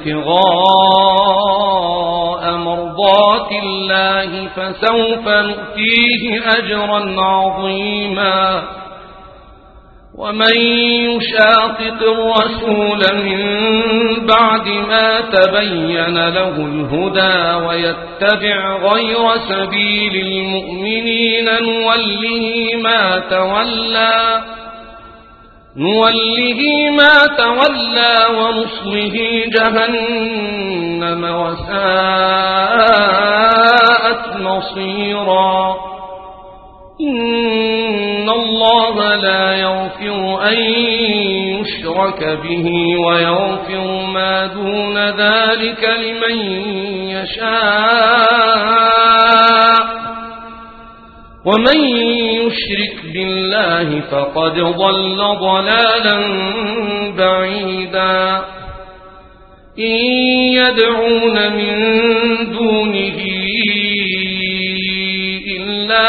ابتغاء مرضات الله فسوف نؤتيه أجرا عظيما ومن يشاقق الرسول من بعد ما تبين له الهدى ويتبع غير سبيل المؤمنين نوله ما تولى نوله ما تولى ونصله جهنم وساءت مصيرا إن الله لا يغفر أن يشرك به ويغفر ما دون ذلك لمن يشاء ومن يشرك بالله فقد ضل ضلالا بعيدا إن يدعون من دونه إلا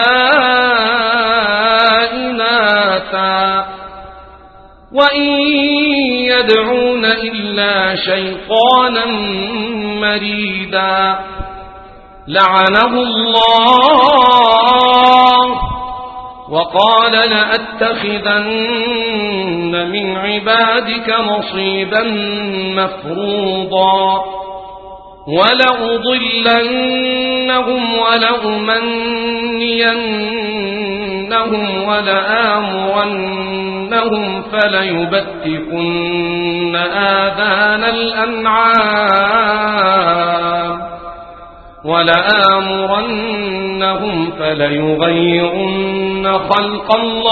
إناثا وإن يدعون إلا شيطانا مريدا لعنه الله وقال لأتخذن من عبادك نصيبا مفروضا ولأضلنهم ولأمنينهم ولآمرنهم فليبتكن آذان الأنعام ولآمرنهم فليغيرن خلق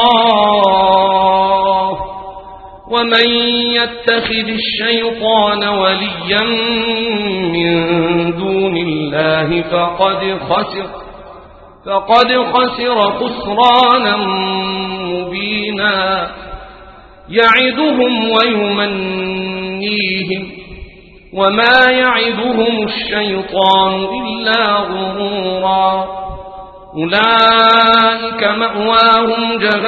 الله ومن يتخذ الشيطان وليا من دون الله فقد خسر فقد خسر خسرانا مبينا يعدهم ويمنيهم وما يعدهم الشيطان إلا غرورا أولئك مأواهم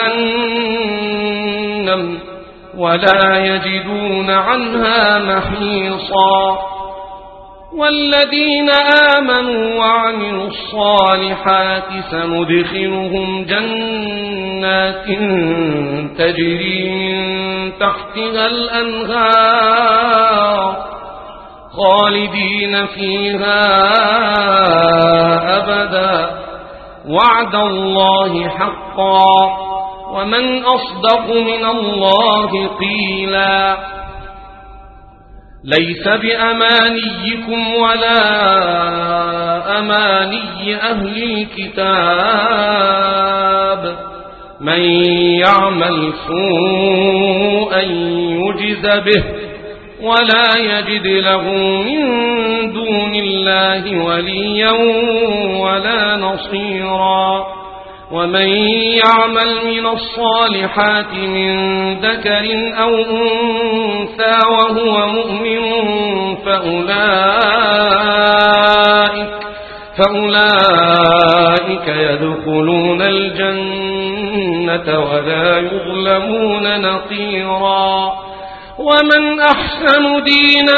جهنم ولا يجدون عنها محيصا والذين آمنوا وعملوا الصالحات سندخلهم جنات تجري من تحتها الأنهار خالدين فيها أبدا وعد الله حقا ومن أصدق من الله قيلا ليس بأمانيكم ولا أماني أهل الكتاب من يعمل سوءا يجز به ولا يجد له من دون الله وليا ولا نصيرا ومن يعمل من الصالحات من ذكر أو أنثى وهو مؤمن فأولئك, فأولئك يدخلون الجنة ولا يظلمون نقيرا ومن أحسن دينا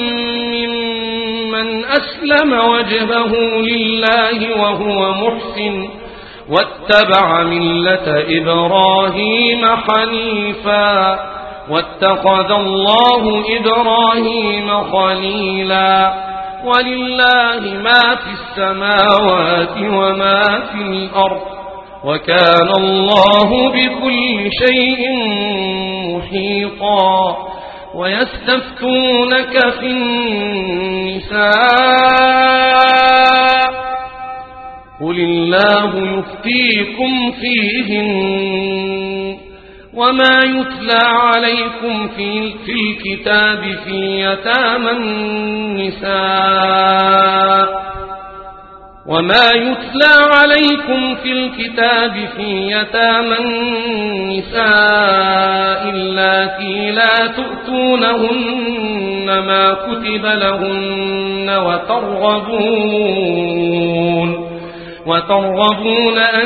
ممن أسلم وجهه لله وهو محسن واتبع ملة إبراهيم حنيفا واتخذ الله إبراهيم خليلا ولله ما في السماوات وما في الأرض وكان الله بكل شيء محيطا ويستفتونك في النساء قل الله يفتيكم فيهن وما يتلى عليكم في, في الكتاب في يتامى النساء وما يتلى عليكم في الكتاب في يتامى النساء اللاتي لا تؤتونهن ما كتب لهن وترغبون وترغبون أن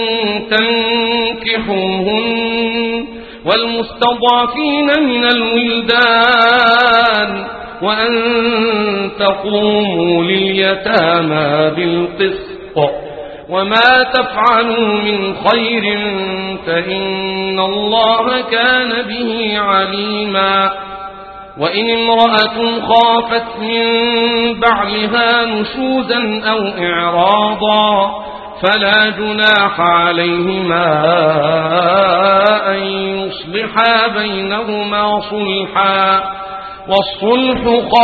تنكحوهن والمستضعفين من الولدان وأن تقوموا لليتامى بالقسط وما تفعلوا من خير فإن الله كان به عليما وإن امرأة خافت من بعلها نشوزا أو إعراضا فلا جناح عليهما أن يصلحا بينهما صلحا والصلح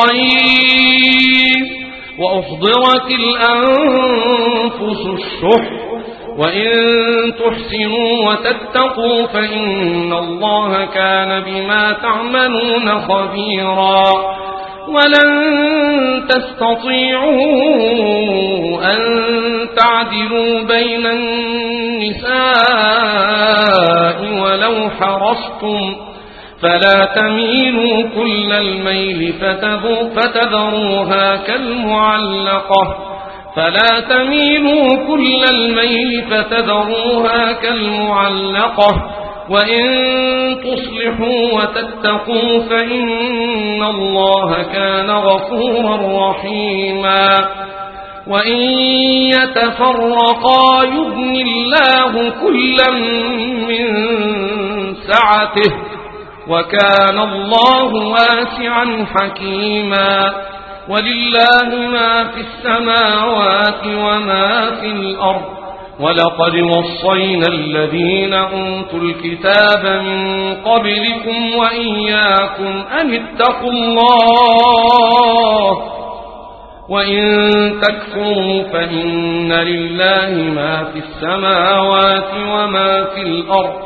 خير وأحضرت الأنفس الشح وإن تحسنوا وتتقوا فإن الله كان بما تعملون خبيرا ولن تستطيعوا أن تعدلوا بين النساء ولو حرصتم فلا تميلوا كل الميل فتذروها كالمعلقة فلا تميلوا كل الميل فتذروها كالمعلقة وإن تصلحوا وتتقوا فإن الله كان غفورا رحيما وإن يتفرقا يغن الله كلا من سعته وكان الله واسعا حكيما ولله ما في السماوات وما في الأرض ولقد وصينا الذين أوتوا الكتاب من قبلكم وإياكم أن اتقوا الله وإن تكفروا فإن لله ما في السماوات وما في الأرض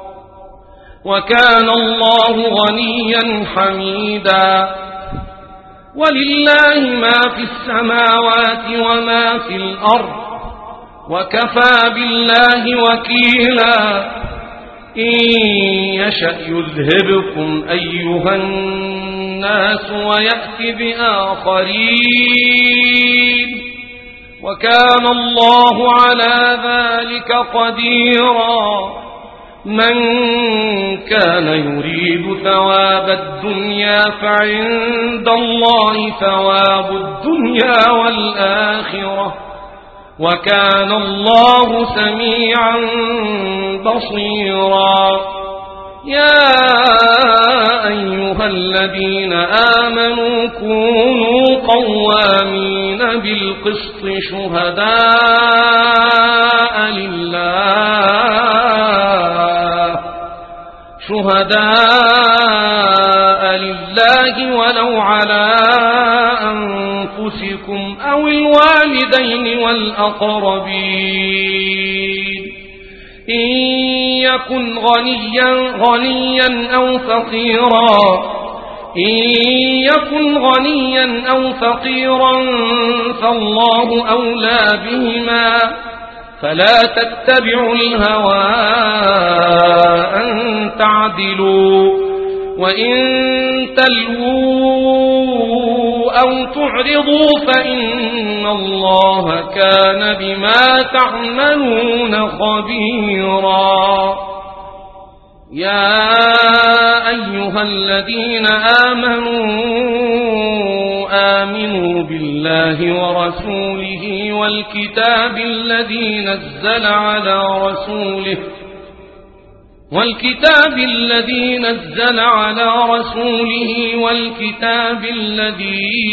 وكان الله غنيا حميدا ولله ما في السماوات وما في الأرض وكفى بالله وكيلا إن يشأ يذهبكم أيها الناس ويأتي بآخرين وكان الله على ذلك قديرا من كان يريد ثواب الدنيا فعند الله ثواب الدنيا والآخرة وكان الله سميعا بصيرا يا أيها الذين آمنوا كونوا قوامين بالقسط شهداء لله شهداء لله ولو على أنفسكم أو الوالدين والأقربين إن يكن غنيا غنيا أو فقيرا إن يكن غنيا أو فقيرا فالله أولى بهما فلا تتبعوا الهوى أن تعدلوا وإن تلووا أو تعرضوا فإن الله كان بما تعملون خبيرا يا أيها الذين آمنوا آمنوا بالله ورسوله والكتاب الذي نزل على رسوله والكتاب الذي نزل على رسوله والكتاب الذي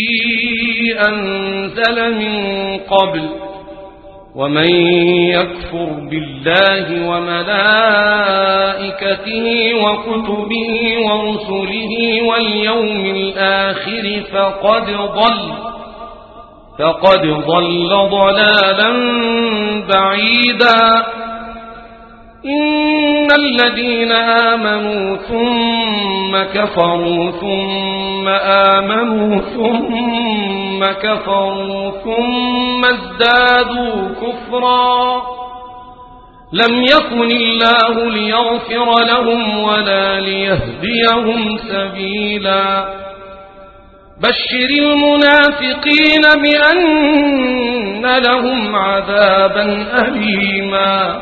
أنزل من قبل ومن يكفر بالله وملائكته وكتبه ورسله واليوم الآخر فقد ضل فقد ضل ضلالا بعيدا إن الذين آمنوا ثم كفروا ثم آمنوا ثم كفروا ثم ازدادوا كفرا لم يكن الله ليغفر لهم ولا ليهديهم سبيلا بشر المنافقين بأن لهم عذابا أليما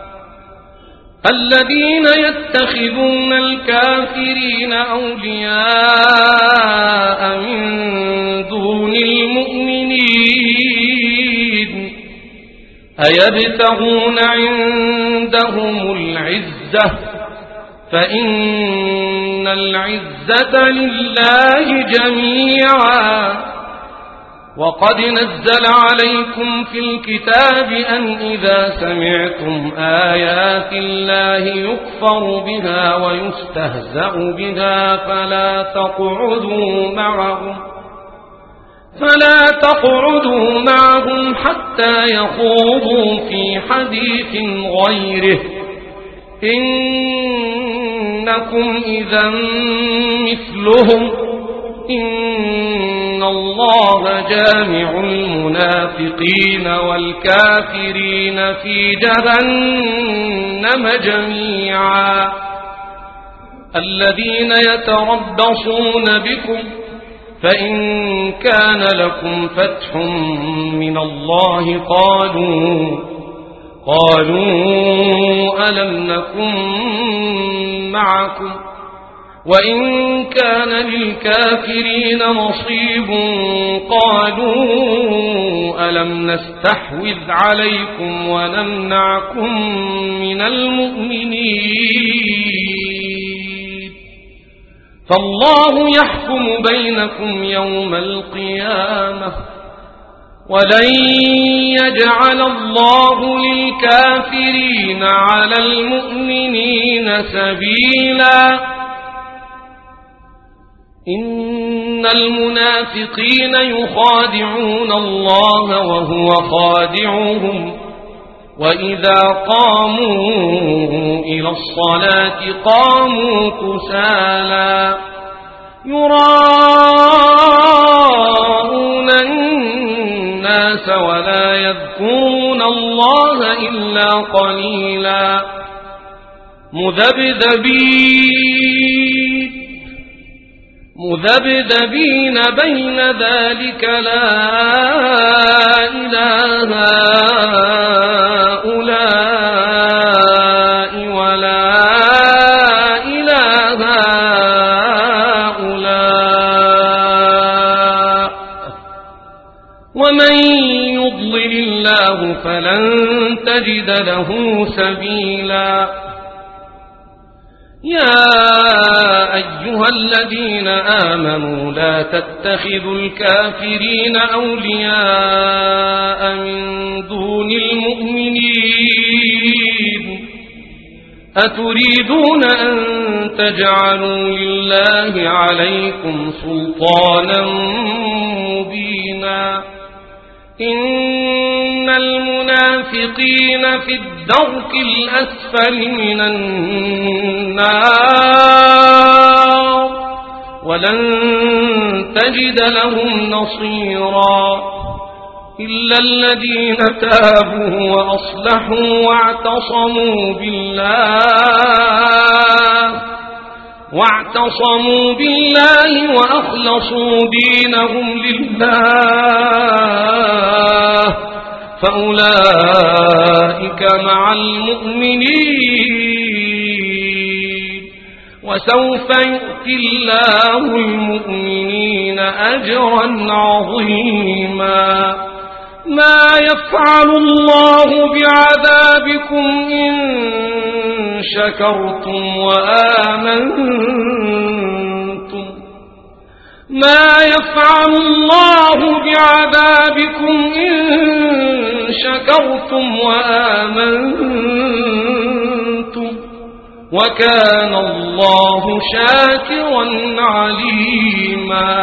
الذين يتخذون الكافرين أولياء من دون المؤمنين أيبتغون عندهم العزة فإن العزة لله جميعا وقد نزل عليكم في الكتاب أن إذا سمعتم آيات الله يكفر بها ويستهزأ بها فلا تقعدوا معهم فلا تقعدوا معهم حتى يخوضوا في حديث غيره إنكم إذا مثلهم إن الله جامع المنافقين والكافرين في جهنم جميعا الذين يتربصون بكم فإن كان لكم فتح من الله قالوا قالوا ألم نكن معكم وإن كان للكافرين نصيب قالوا ألم نستحوذ عليكم ونمنعكم من المؤمنين فالله يحكم بينكم يوم القيامة ولن يجعل الله للكافرين على المؤمنين سبيلا إن المنافقين يخادعون الله وهو خادعهم وإذا قاموا إلى الصلاة قاموا كسالى يراءون الناس ولا يذكرون الله إلا قليلا مذبذبين مذبذبين بين ذلك لا إله هؤلاء ولا إله هؤلاء ومن يضلل الله فلن تجد له سبيلا يا أيها الذين آمنوا لا تتخذوا الكافرين أولياء من دون المؤمنين أتريدون أن تجعلوا لله عليكم سلطانا مبينا إن المنافقين في الدرك الأسفل من النار ولن تجد لهم نصيرا إلا الذين تابوا وأصلحوا واعتصموا بالله واعتصموا بالله وأخلصوا دينهم لله فأولئك مع المؤمنين وسوف يؤتي الله المؤمنين أجرا عظيما ما يفعل الله بعذابكم إن شكرتم وآمنتم ما يفعل الله بعذابكم إن شكرتم وآمنتم وكان الله شاكرا عليما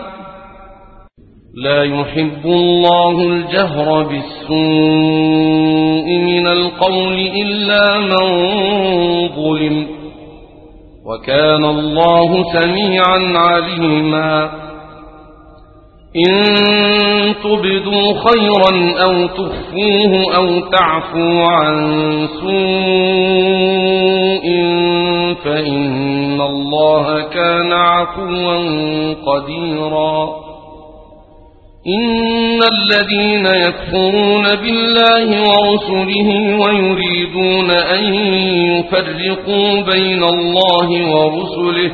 لا يحب الله الجهر بالسوء من القول إلا من ظلم وكان الله سميعا عليما إن تبدوا خيرا أو تخفوه أو تعفوا عن سوء فإن الله كان عفوا قديرا إن الذين يكفرون بالله ورسله ويريدون أن يفرقوا بين الله ورسله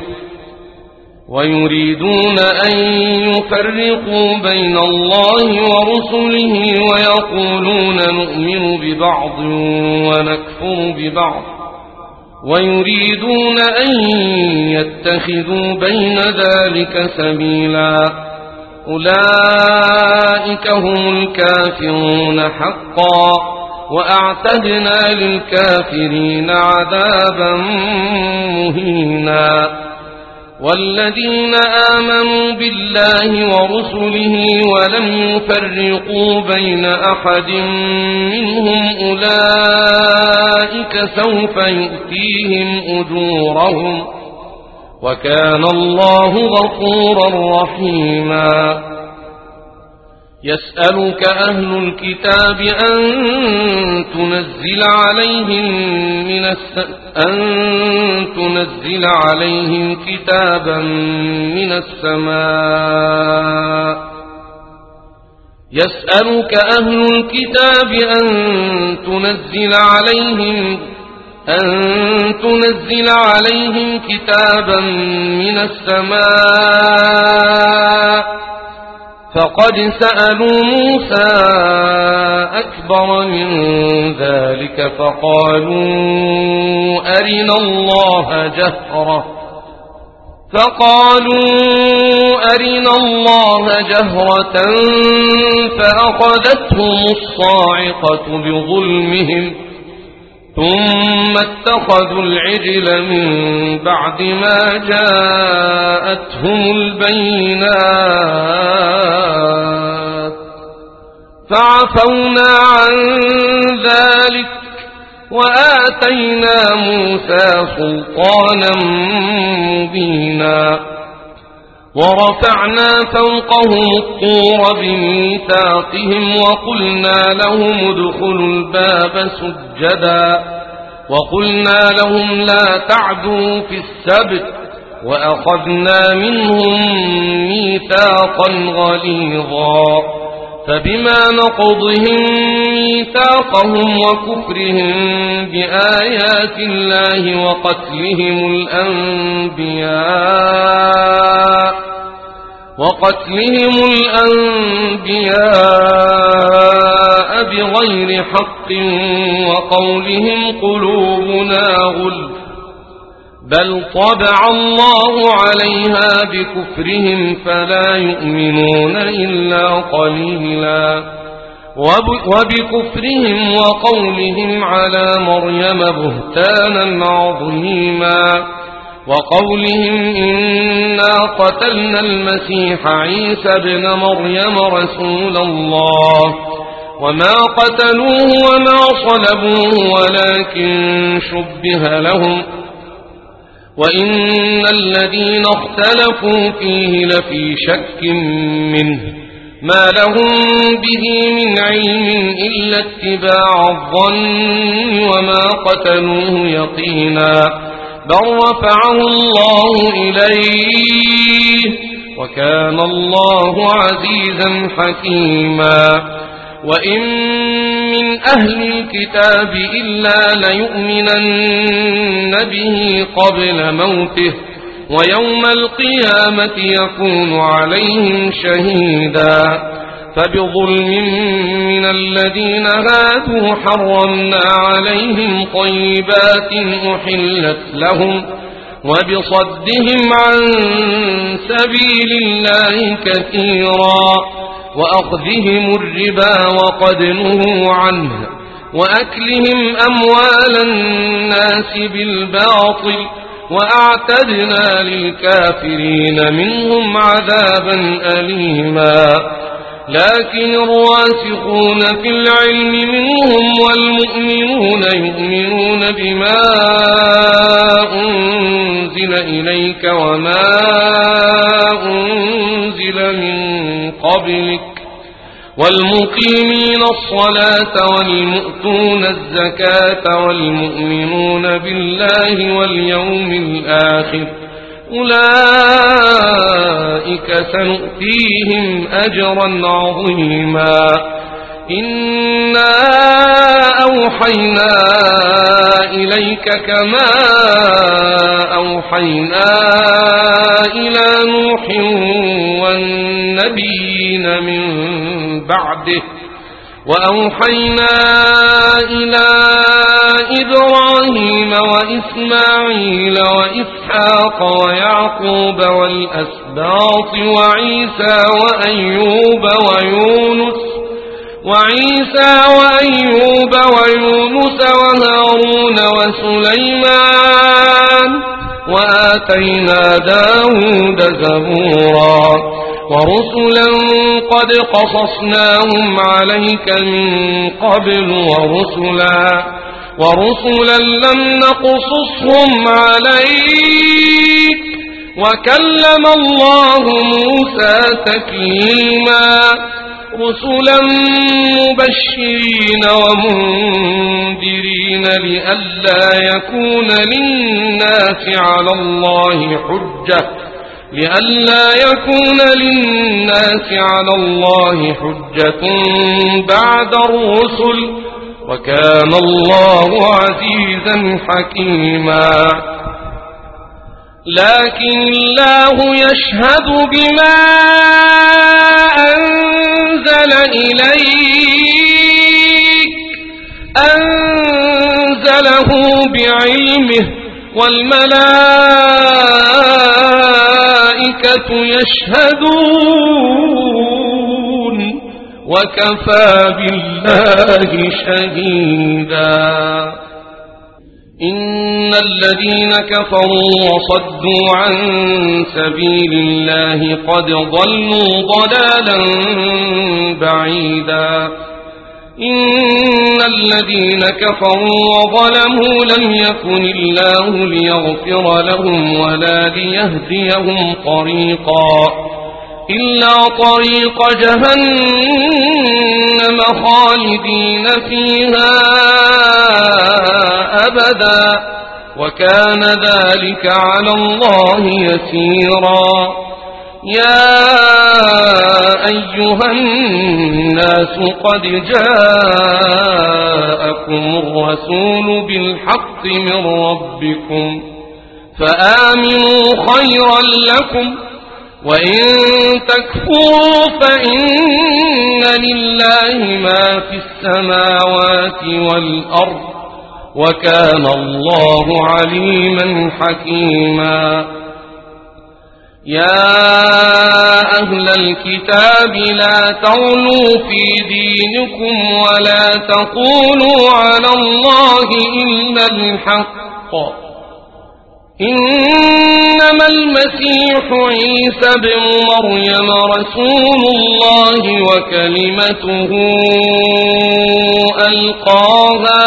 ويريدون أن يفرقوا بين الله ورسله ويقولون نؤمن ببعض ونكفر ببعض ويريدون أن يتخذوا بين ذلك سبيلا أولئك هم الكافرون حقا وأعتدنا للكافرين عذابا مهينا والذين آمنوا بالله ورسله ولم يفرقوا بين أحد منهم أولئك سوف يؤتيهم أجورهم وكان الله غفورا رحيما يسألك أهل الكتاب أن تنزل عليهم من الس... أن تنزل عليهم كتابا من السماء يسألك أهل الكتاب أن تنزل عليهم أن تنزل عليهم كتابا من السماء فقد سألوا موسى أكبر من ذلك فقالوا أرنا الله جهرة فقالوا أرنا الله جهرة فأخذتهم الصاعقة بظلمهم ثم اتخذوا العجل من بعد ما جاءتهم البينات فعفونا عن ذلك وآتينا موسى سلطانا مبينا ورفعنا فوقهم الطور بميثاقهم وقلنا لهم ادخلوا الباب سجدا وقلنا لهم لا تعدوا في السبت وأخذنا منهم ميثاقا غليظا فبما نقضهم ميثاقهم وكفرهم بآيات الله وقتلهم الأنبياء وقتلهم الأنبياء بغير حق وقولهم قلوبنا غلف بل طبع الله عليها بكفرهم فلا يؤمنون إلا قليلا وبكفرهم وقولهم على مريم بهتانا عظيما وقولهم إنا قتلنا المسيح عيسى ابن مريم رسول الله وما قتلوه وما صلبوه ولكن شبه لهم وإن الذين اختلفوا فيه لفي شك منه ما لهم به من علم إلا اتباع الظن وما قتلوه يقينا بل رفعه الله إليه وكان الله عزيزا حكيما وإن من أهل الكتاب إلا ليؤمنن به قبل موته ويوم القيامة يكون عليهم شهيدا فبظلم من الذين هادوا حرمنا عليهم طيبات أحلت لهم وبصدهم عن سبيل الله كثيرا وأخذهم الربا وقد نهوا عنه وأكلهم أموال الناس بالباطل وأعتدنا للكافرين منهم عذابا أليما لكن الراسخون في العلم منهم والمؤمنون يؤمنون بما إليك وما أنزل من قبلك والمقيمين الصلاة والمؤتون الزكاة والمؤمنون بالله واليوم الآخر أولئك سنؤتيهم أجرا عظيما إنا أوحينا إليك كما أوحينا إلى نوح والنبيين من بعده وأوحينا إلى إبراهيم وإسماعيل وإسحاق ويعقوب والأسباط وعيسى وأيوب ويونس وعيسى وأيوب ويونس وهارون وسليمان وآتينا داود زبورا ورسلا قد قصصناهم عليك من قبل ورسلا ورسلا لم نقصصهم عليك وكلم الله موسى تكليما رسلا مبشرين ومنذرين لئلا يكون للناس على الله حجة لئلا يكون للناس على الله حجة بعد الرسل وكان الله عزيزا حكيما لكن الله يشهد بما أنزل إليك أنزله بعلمه والملائكة يشهدون وكفى بالله شهيدا إن الذين كفروا وصدوا عن سبيل الله قد ضلوا ضلالا بعيدا إن الذين كفروا وظلموا لم يكن الله ليغفر لهم ولا ليهديهم طريقا إلا طريق جهنم خالدين فيها أبدا وكان ذلك على الله يسيرا يا أيها الناس قد جاءكم الرسول بالحق من ربكم فآمنوا خيرا لكم وإن تكفروا فإن لله ما في السماوات والأرض وكان الله عليما حكيما يا أهل الكتاب لا تغلوا في دينكم ولا تقولوا على الله إلا الحق إنما المسيح عيسى بن مريم رسول الله وكلمته ألقاها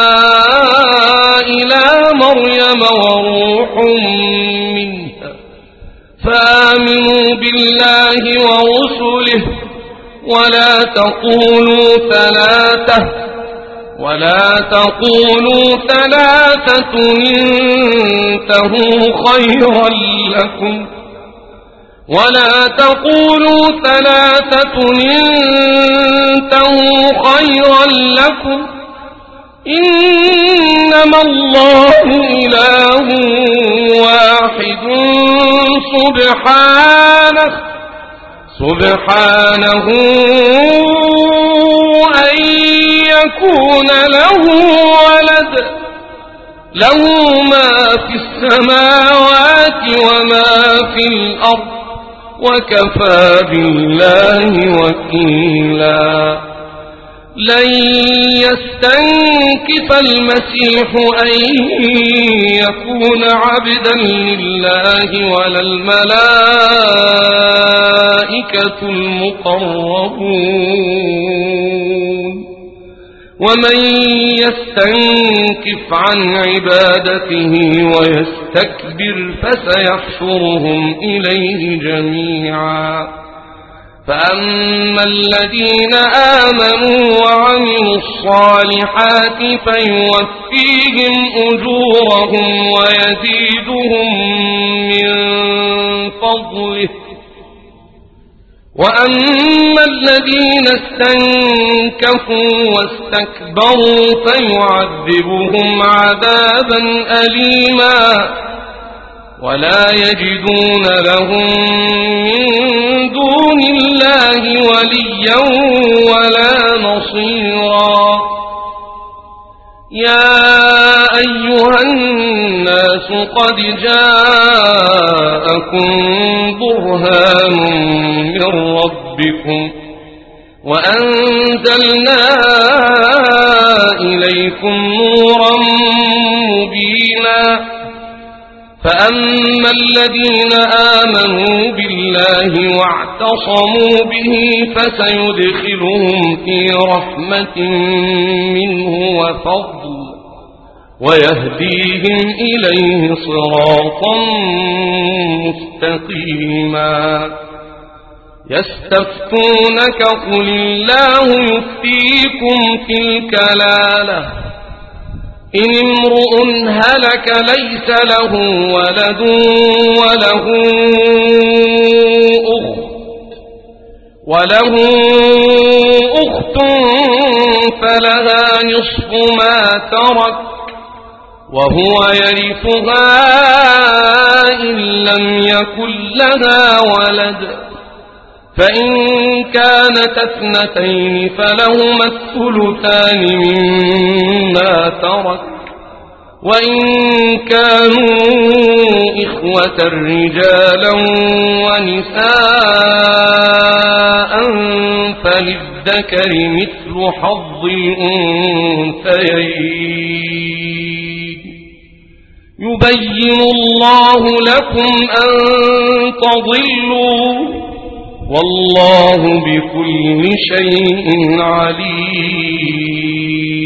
إلى مريم وروح منه فآمنوا بالله ورسله ولا تقولوا ثلاثة ولا تقولوا ثلاثة انتهوا خيرا لكم ولا تقولوا ثلاثة انتهوا خيرا لكم إنما الله إله واحد سبحانه سبحانه أن يكون له ولد له ما في السماوات وما في الأرض وكفى بالله وكيلا لن يستنكف المسيح أن يكون عبدا لله ولا الملائكة المقربون ومن يستنكف عن عبادته ويستكبر فسيحشرهم إليه جميعا. فأما الذين آمنوا وعملوا الصالحات فيوفيهم أجورهم ويزيدهم من فضله، وأما الذين استنكفوا واستكبروا فيعذبهم عذابا أليما ولا يجدون لهم من دون الله وليا ولا نصيرا. يا أيها الناس قد جاءكم برهان من ربكم وأنزلنا إليكم نورا مبينا. فأما الذين آمنوا بالله واعتصموا به فسيدخلهم في رحمة منه وفضل ويهديهم إليه صراطا مستقيما. يستفتونك قل الله يفتيكم في الكلالة إن امرؤ هلك ليس له ولد وله أخت وله أخت فلها نصف ما ترك وهو يرثها إن لم يكن لها ولد، فإن كانت اثنتين فلهما الثلثان مما ترك، وإن كانوا إخوة رجالا ونساء فللذكر مثل حظ الأنثيين. يبين الله لكم أن تضلوا والله بكل شيء عليم.